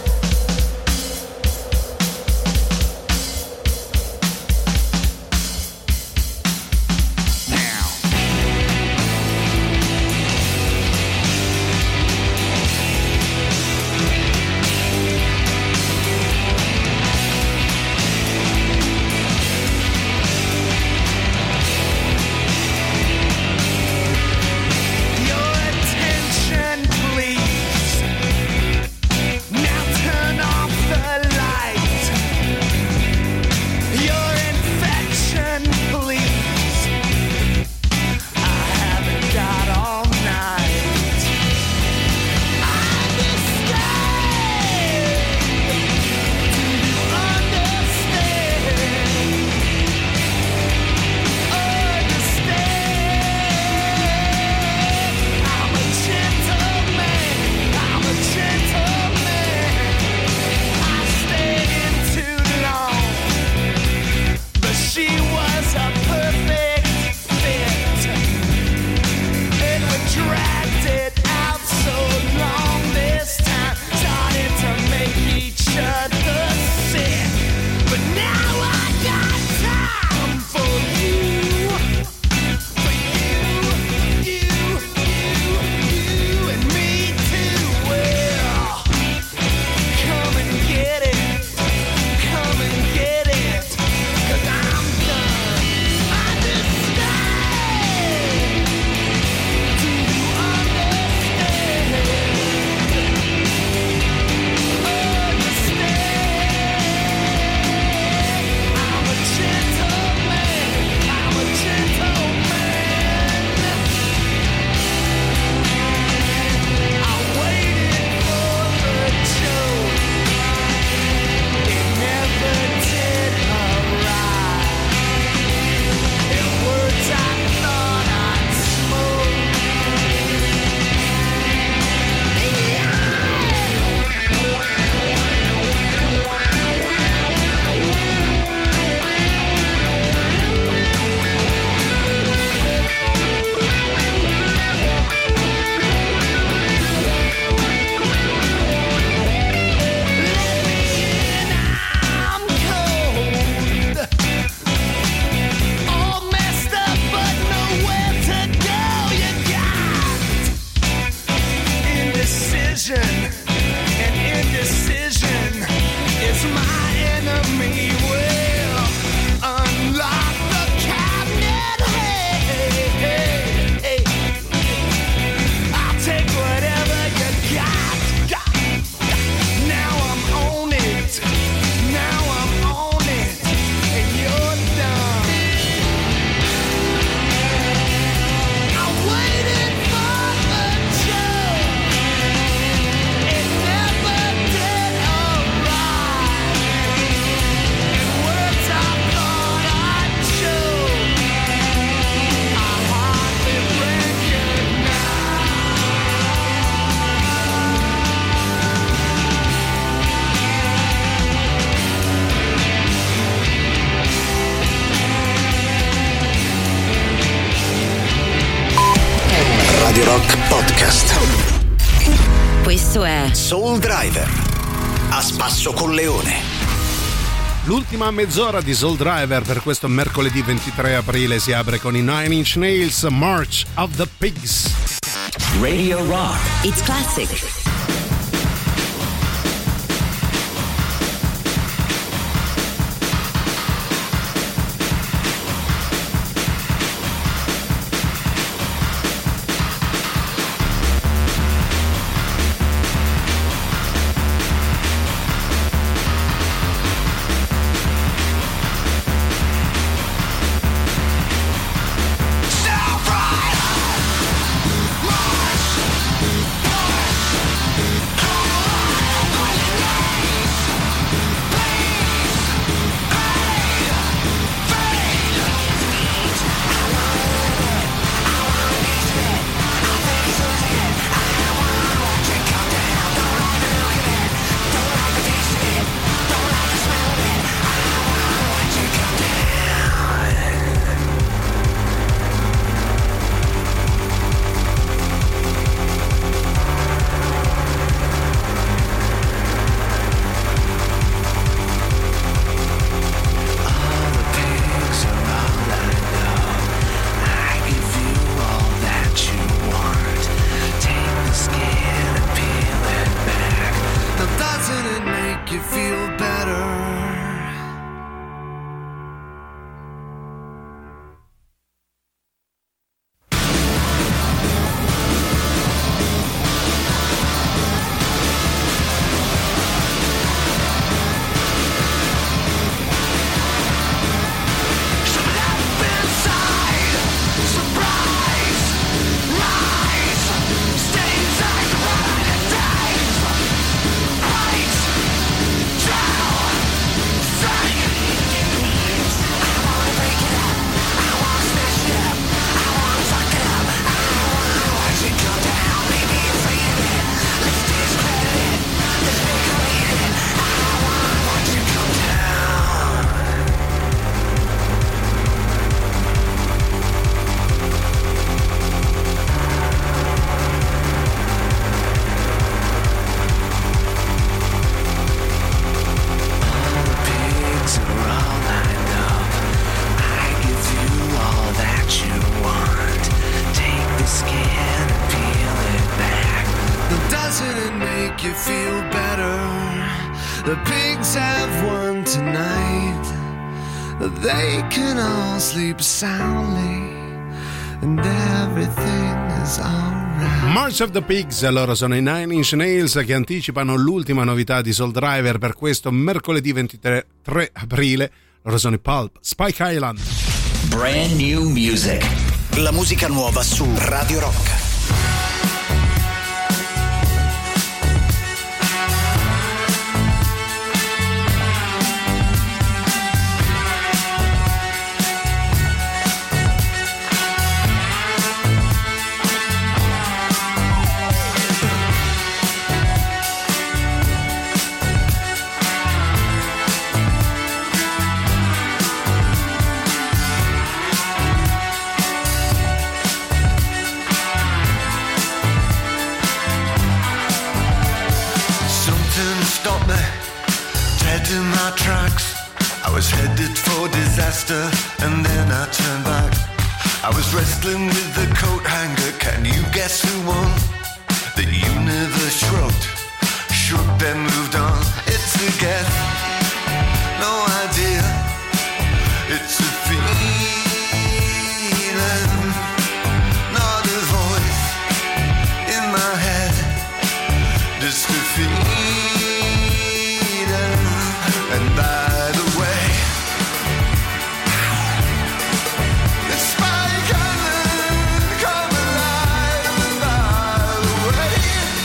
Radio Rock Podcast. Questo è Soul Driver, a spasso con Leone. L'ultima mezz'ora di Soul Driver per questo mercoledì 23 aprile si apre con i Nine Inch Nails, March of the Pigs. Radio Rock. It's classic. make you feel better. The pigs have won tonight. They can all sleep soundly, and everything is alright. March of the Pigs, loro sono i Nine Inch Nails che anticipano l'ultima novità di Soul Driver per questo mercoledì 23 aprile. Loro sono i Pulp, Spike Island. Brand new music. La musica nuova su Radio Rock. In my tracks, I was headed for disaster, and then I turned back. I was wrestling with the coat hanger. Can you guess who won? The universe shrugged, shrugged, then moved on. It's a guess, no idea. It's a feeling, not a voice in my head, just a feeling. And by the way, it's Spike Island, come alive. And by the way,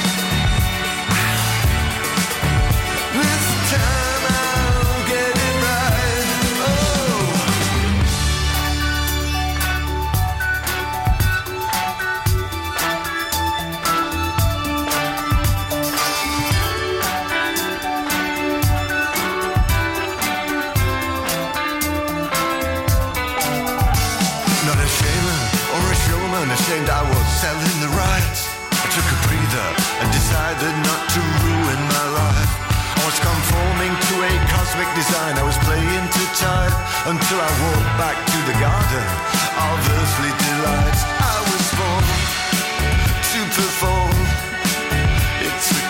this time I'll get it right. Ashamed I was selling the rights. I took a breather and decided not to ruin my life. I was conforming to a cosmic design. I was playing too tight until I walked back to the garden of earthly delights. I was born to perform. It's a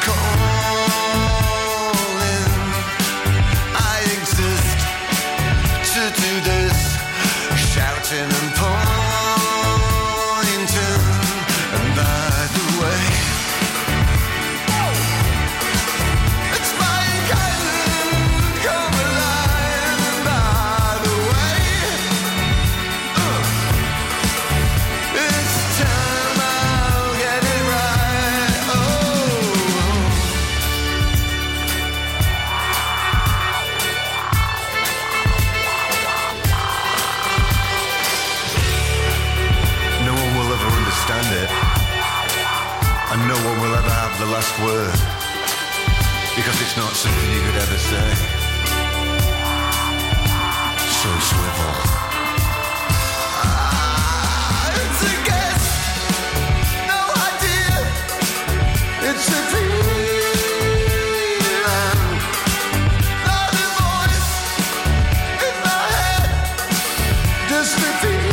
calling. I exist to do this, shouting and pointing. And by the way, it's Spike Island, come alive. And by the way, it's time I'll get it right. No one will ever understand it, and no one will ever have the last word, because it's not something you could ever say. So swivel. It's a guess, no idea. It's a feeling, not a voice in my head, just a feeling.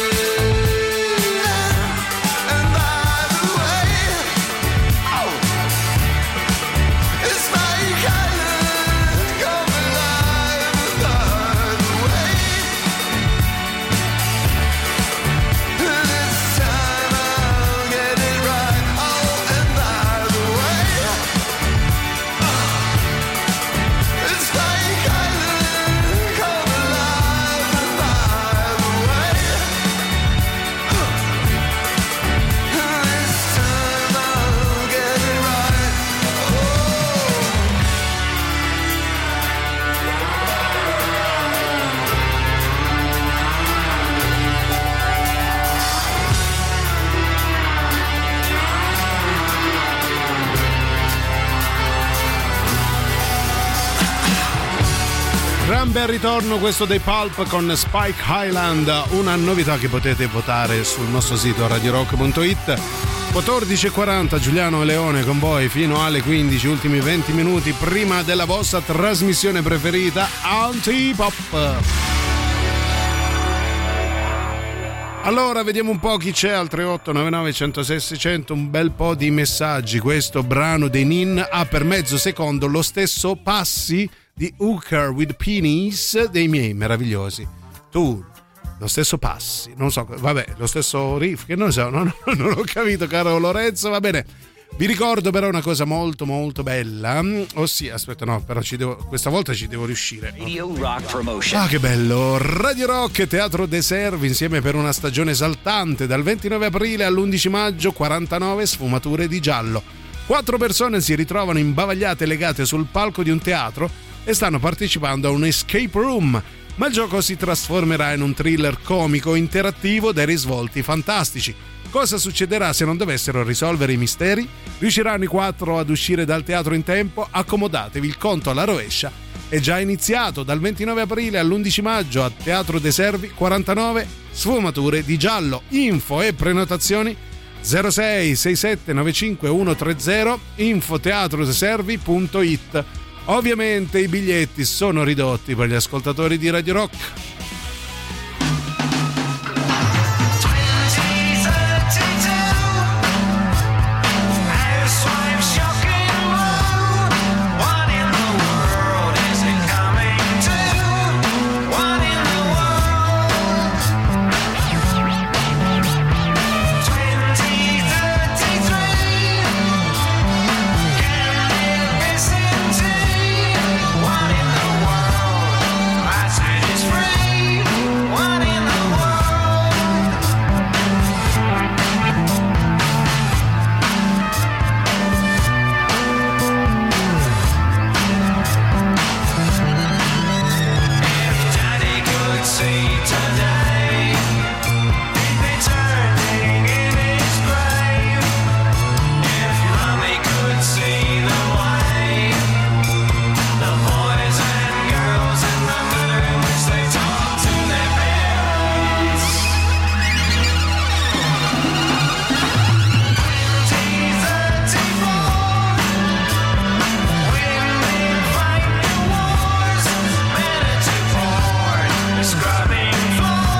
Gran bel ritorno questo dei Pulp con Spike Island, una novità che potete votare sul nostro sito radiorock.it. 14:40 Giuliano Leone con voi fino alle 15, ultimi 20 minuti prima della vostra trasmissione preferita Antipop. Allora, vediamo un po' chi c'è al 3899 106 600, un bel po' di messaggi. Questo brano dei Nin ha per mezzo secondo lo stesso passi di Hooker with Penis dei miei meravigliosi. Tu, lo stesso passi, non so, vabbè, lo stesso riff, che non so, non ho capito, caro Lorenzo, va bene. Vi ricordo però una cosa molto molto bella, ossia, aspetta, no, però questa volta ci devo riuscire. Radio Rock Promotion. Ah, che bello! Radio Rock e Teatro dei Servi insieme per una stagione esaltante dal 29 aprile all'11 maggio, 49 sfumature di giallo. 4 persone si ritrovano imbavagliate legate sul palco di un teatro e stanno partecipando a un escape room, ma il gioco si trasformerà in un thriller comico interattivo dai risvolti fantastici. Cosa succederà se non dovessero risolvere i misteri? Riusciranno i 4 ad uscire dal teatro in tempo? Accomodatevi, il conto alla rovescia è già iniziato dal 29 aprile all'11 maggio a Teatro dei Servi, 49 sfumature di giallo. Info e prenotazioni 06 67 95 130 infoteatrodeservi.it. Ovviamente i biglietti sono ridotti per gli ascoltatori di Radio Rock. Scrubbing floors.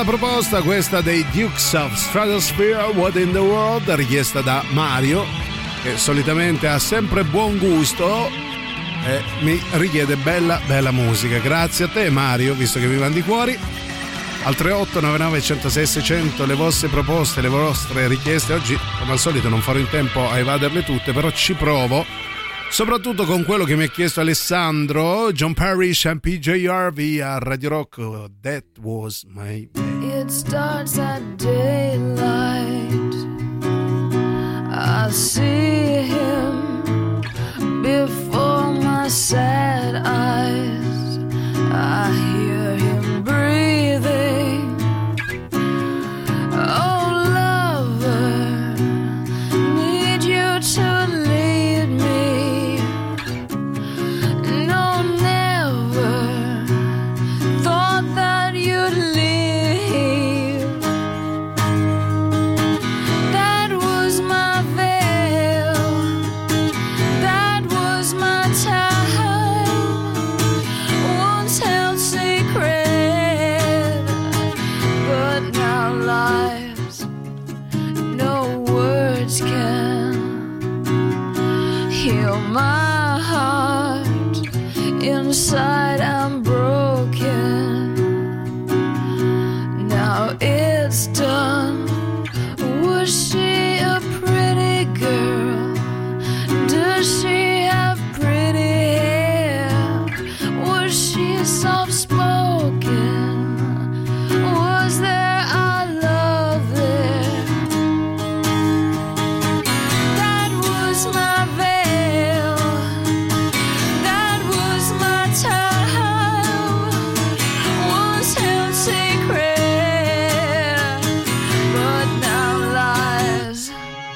proposta, questa dei Dukes of Stratosphere, What in the World, richiesta da Mario, che solitamente ha sempre buon gusto e mi richiede bella musica. Grazie a te Mario, visto che mi mandi fuori. Al 3899 106 600 le vostre proposte, le vostre richieste. Oggi come al solito non farò in tempo a evaderle tutte, però ci provo, soprattutto con quello che mi ha chiesto Alessandro, John Parrish and PJ Harvey a Radio Rock, That Was My Day. It starts at daylight, I see him before my sad eyes, I hear him breathing. Oh lover, need you to lead me. No, never thought that you'd leave. That was my veil, that was my time, once held sacred, but now lies no words can heal my heart. Inside I'm broken, now it's done. Was she a pretty girl? Does she have pretty hair? Was she soft spoken? Was there a love there? That was my veil, that was my time, once held sacred, but now lies.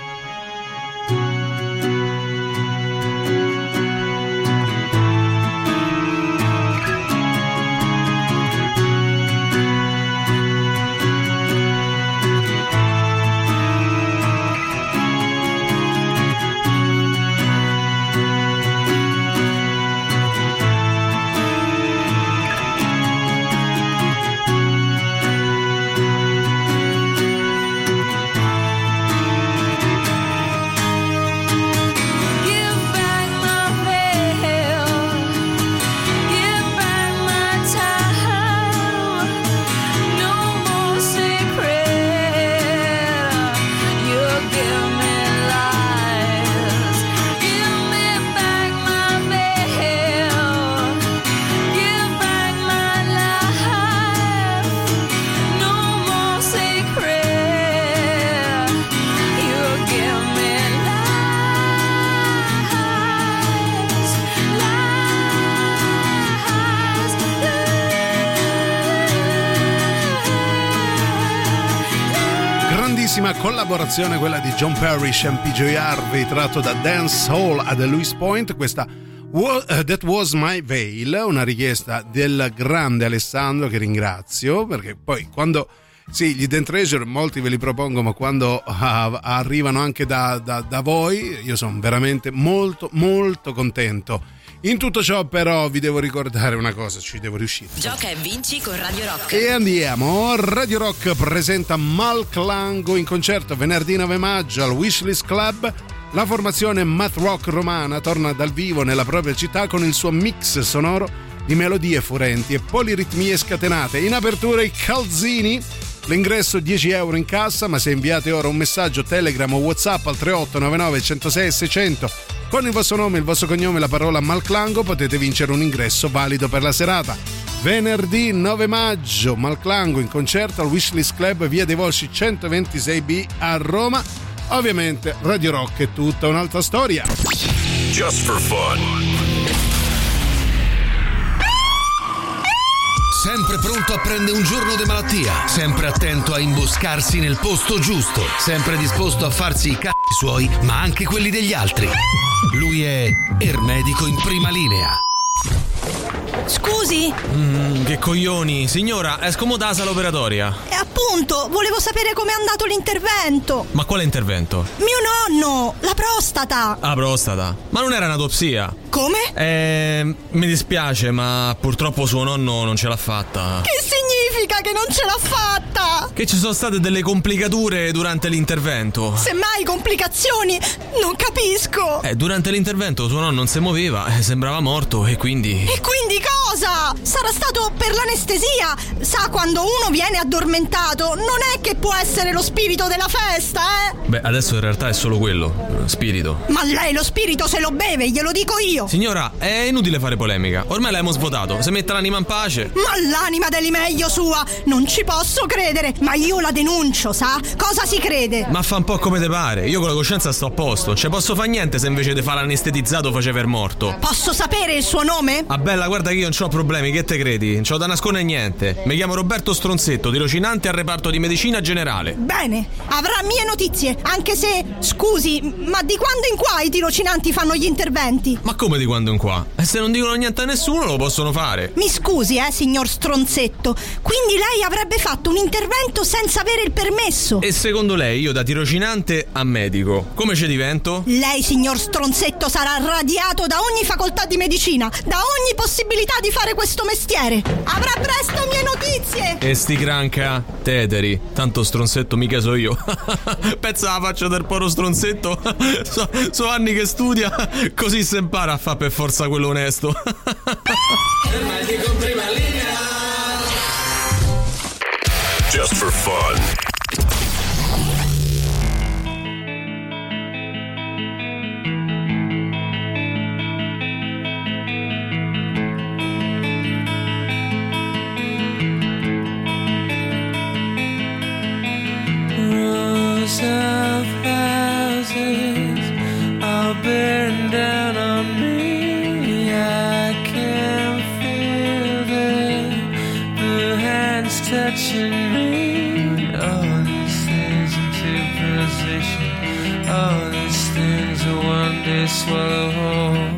Give back my veil, give back my time, no more secret. You give me lies. Give me back my veil, give back my life, no more secret. You give me Grandissima collaborazione quella di John Parrish e PJ Harvey, tratto da Dance Hall at Louis Point, questa That Was My Veil, una richiesta del grande Alessandro, che ringrazio, perché poi quando sì, gli Hidden Treasure molti ve li propongo, ma quando arrivano anche da voi io sono veramente molto contento. In tutto ciò però vi devo ricordare una cosa, ci devo riuscire. Gioca e vinci con Radio Rock. E andiamo, Radio Rock presenta Malclango in concerto venerdì 9 maggio al Wishlist Club. La formazione Math Rock romana torna dal vivo nella propria città con il suo mix sonoro di melodie furenti e poliritmie scatenate. In apertura i Calzini, l'ingresso €10 in cassa, ma se inviate ora un messaggio Telegram o WhatsApp al 3899 106 600 con il vostro nome, il vostro cognome e la parola Malclango potete vincere un ingresso valido per la serata. Venerdì 9 maggio, Malclango in concerto al Wishlist Club, via dei Volsci 126B a Roma. Ovviamente Radio Rock è tutta un'altra storia. Just for fun. Sempre pronto a prendere un giorno di malattia, sempre attento a imboscarsi nel posto giusto, sempre disposto a farsi i cazzi suoi, ma anche quelli degli altri. Lui è Ermedico in prima linea. Scusi? Che coglioni. Signora, è scomodata l'operatoria. E appunto, volevo sapere com'è andato l'intervento. Ma quale intervento? Mio nonno, la prostata. Ah, prostata. Ma non era un'autopsia. Come? Mi dispiace, ma purtroppo suo nonno non ce l'ha fatta. Che significa? significa che non ce l'ha fatta. Che ci sono state delle complicature durante l'intervento. Semmai complicazioni, non capisco. Durante l'intervento suo nonno non si muoveva, sembrava morto e quindi... E quindi cosa? Sarà stato per l'anestesia. Sa, quando uno viene addormentato non è che può essere lo spirito della festa, eh? Beh, adesso in realtà è solo quello, spirito. Ma lei lo spirito se lo beve, glielo dico io. Signora, è inutile fare polemica. Ormai l'abbiamo svuotato. Se metta l'anima in pace. Ma l'anima dell'Imeglio sua, non ci posso credere. Ma io la denuncio, sa? Cosa si crede? Ma fa un po' come te pare. Io con la coscienza sto a posto. Non ci posso fare niente se invece di fare l'anestetizzato faceva il morto. Posso sapere il suo nome? Ah bella, guarda che io non c'ho problemi, che te credi? Non c'ho da nascondere niente. Mi chiamo Roberto Stronzetto, tirocinante al reparto di medicina generale. Bene, avrà mie notizie. Anche se, scusi, ma di quando in qua i tirocinanti fanno gli interventi? Ma come di quando in qua? E se non dicono niente a nessuno lo possono fare. Mi scusi, signor Stronzetto. Quindi lei avrebbe fatto un intervento senza avere il permesso? E secondo lei io da tirocinante a medico come ci divento? Lei, signor Stronzetto, sarà radiato da ogni facoltà di medicina, da ogni possibilità di fare questo mestiere. Avrà presto mie notizie. E sti cranca teteri. Tanto Stronzetto mica so io. Pensa la faccia del poro Stronzetto. So anni che studia, così si impara a fare per forza quello onesto. Just for fun. Rows of houses all bearing down on me. I can feel the hands touching me. All these things into position. All these things will one day swallow whole.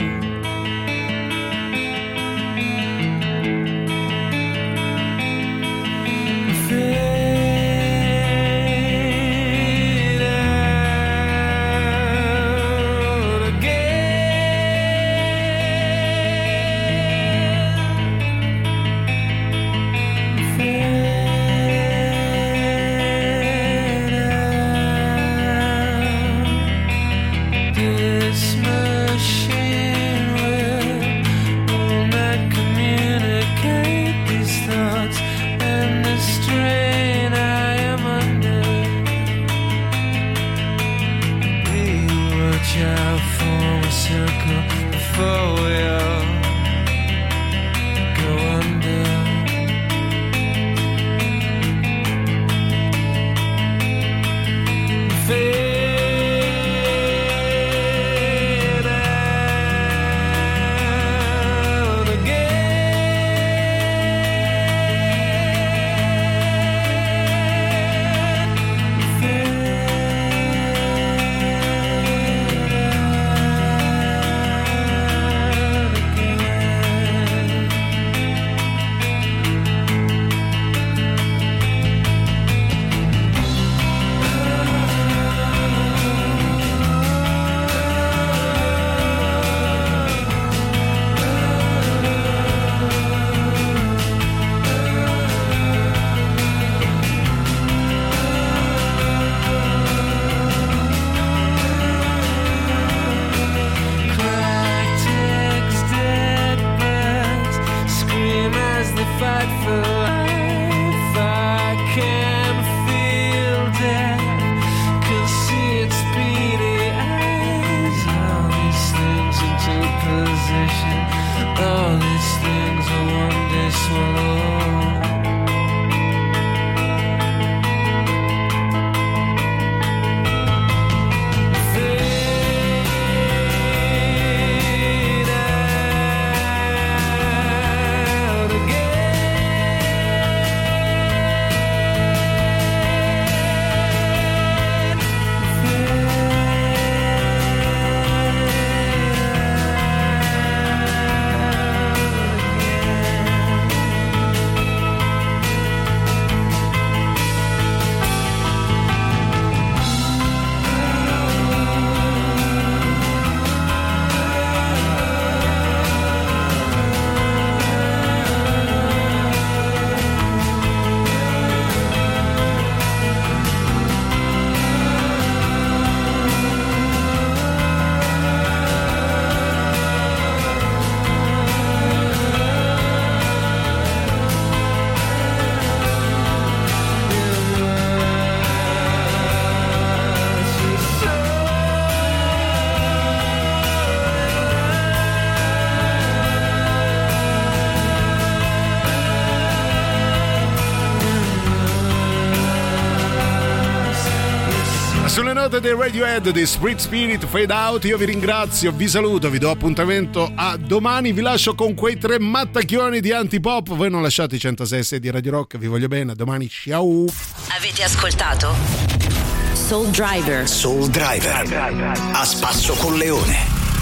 Sulle note dei Radiohead di Split Spirit Fade Out io vi ringrazio, vi saluto, vi do appuntamento a domani, vi lascio con quei 3 mattacchioni di Antipop, voi non lasciate i 106 di Radio Rock, vi voglio bene, a domani, ciao. Avete ascoltato Soul Driver. Soul Driver a spasso con Leone.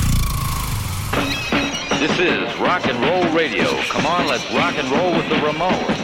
This is rock and roll radio. Come on, let's rock and roll with the Ramones.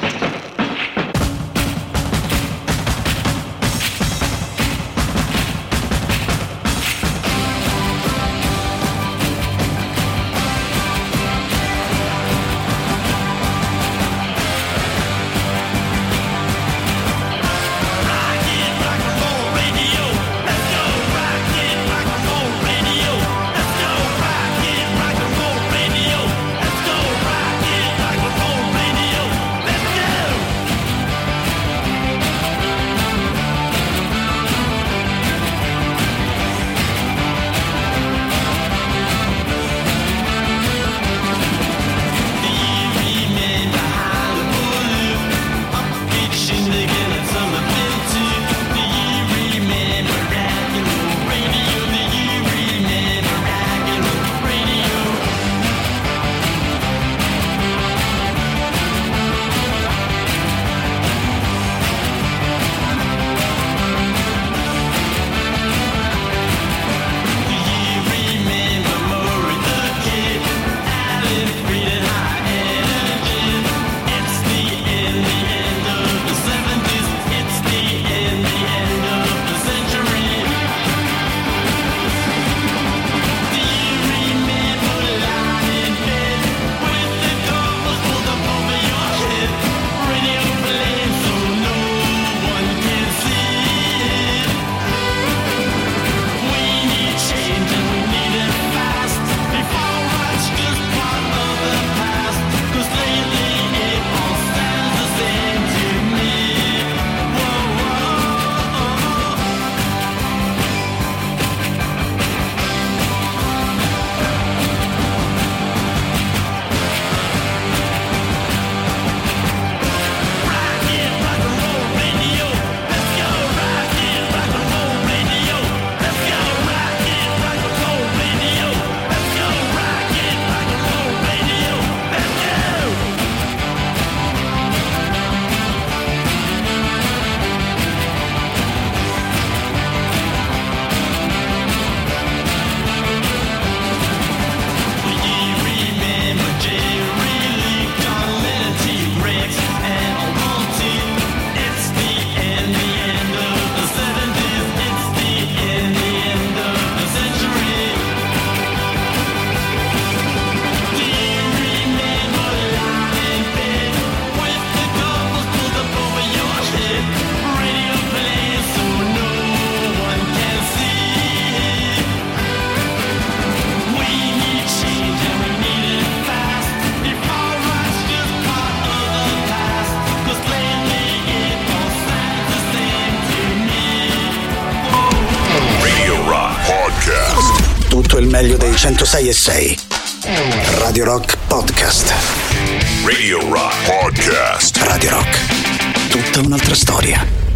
Tutto il meglio dei 106.6. Radio Rock Podcast. Radio Rock Podcast. Radio Rock. Tutta un'altra storia.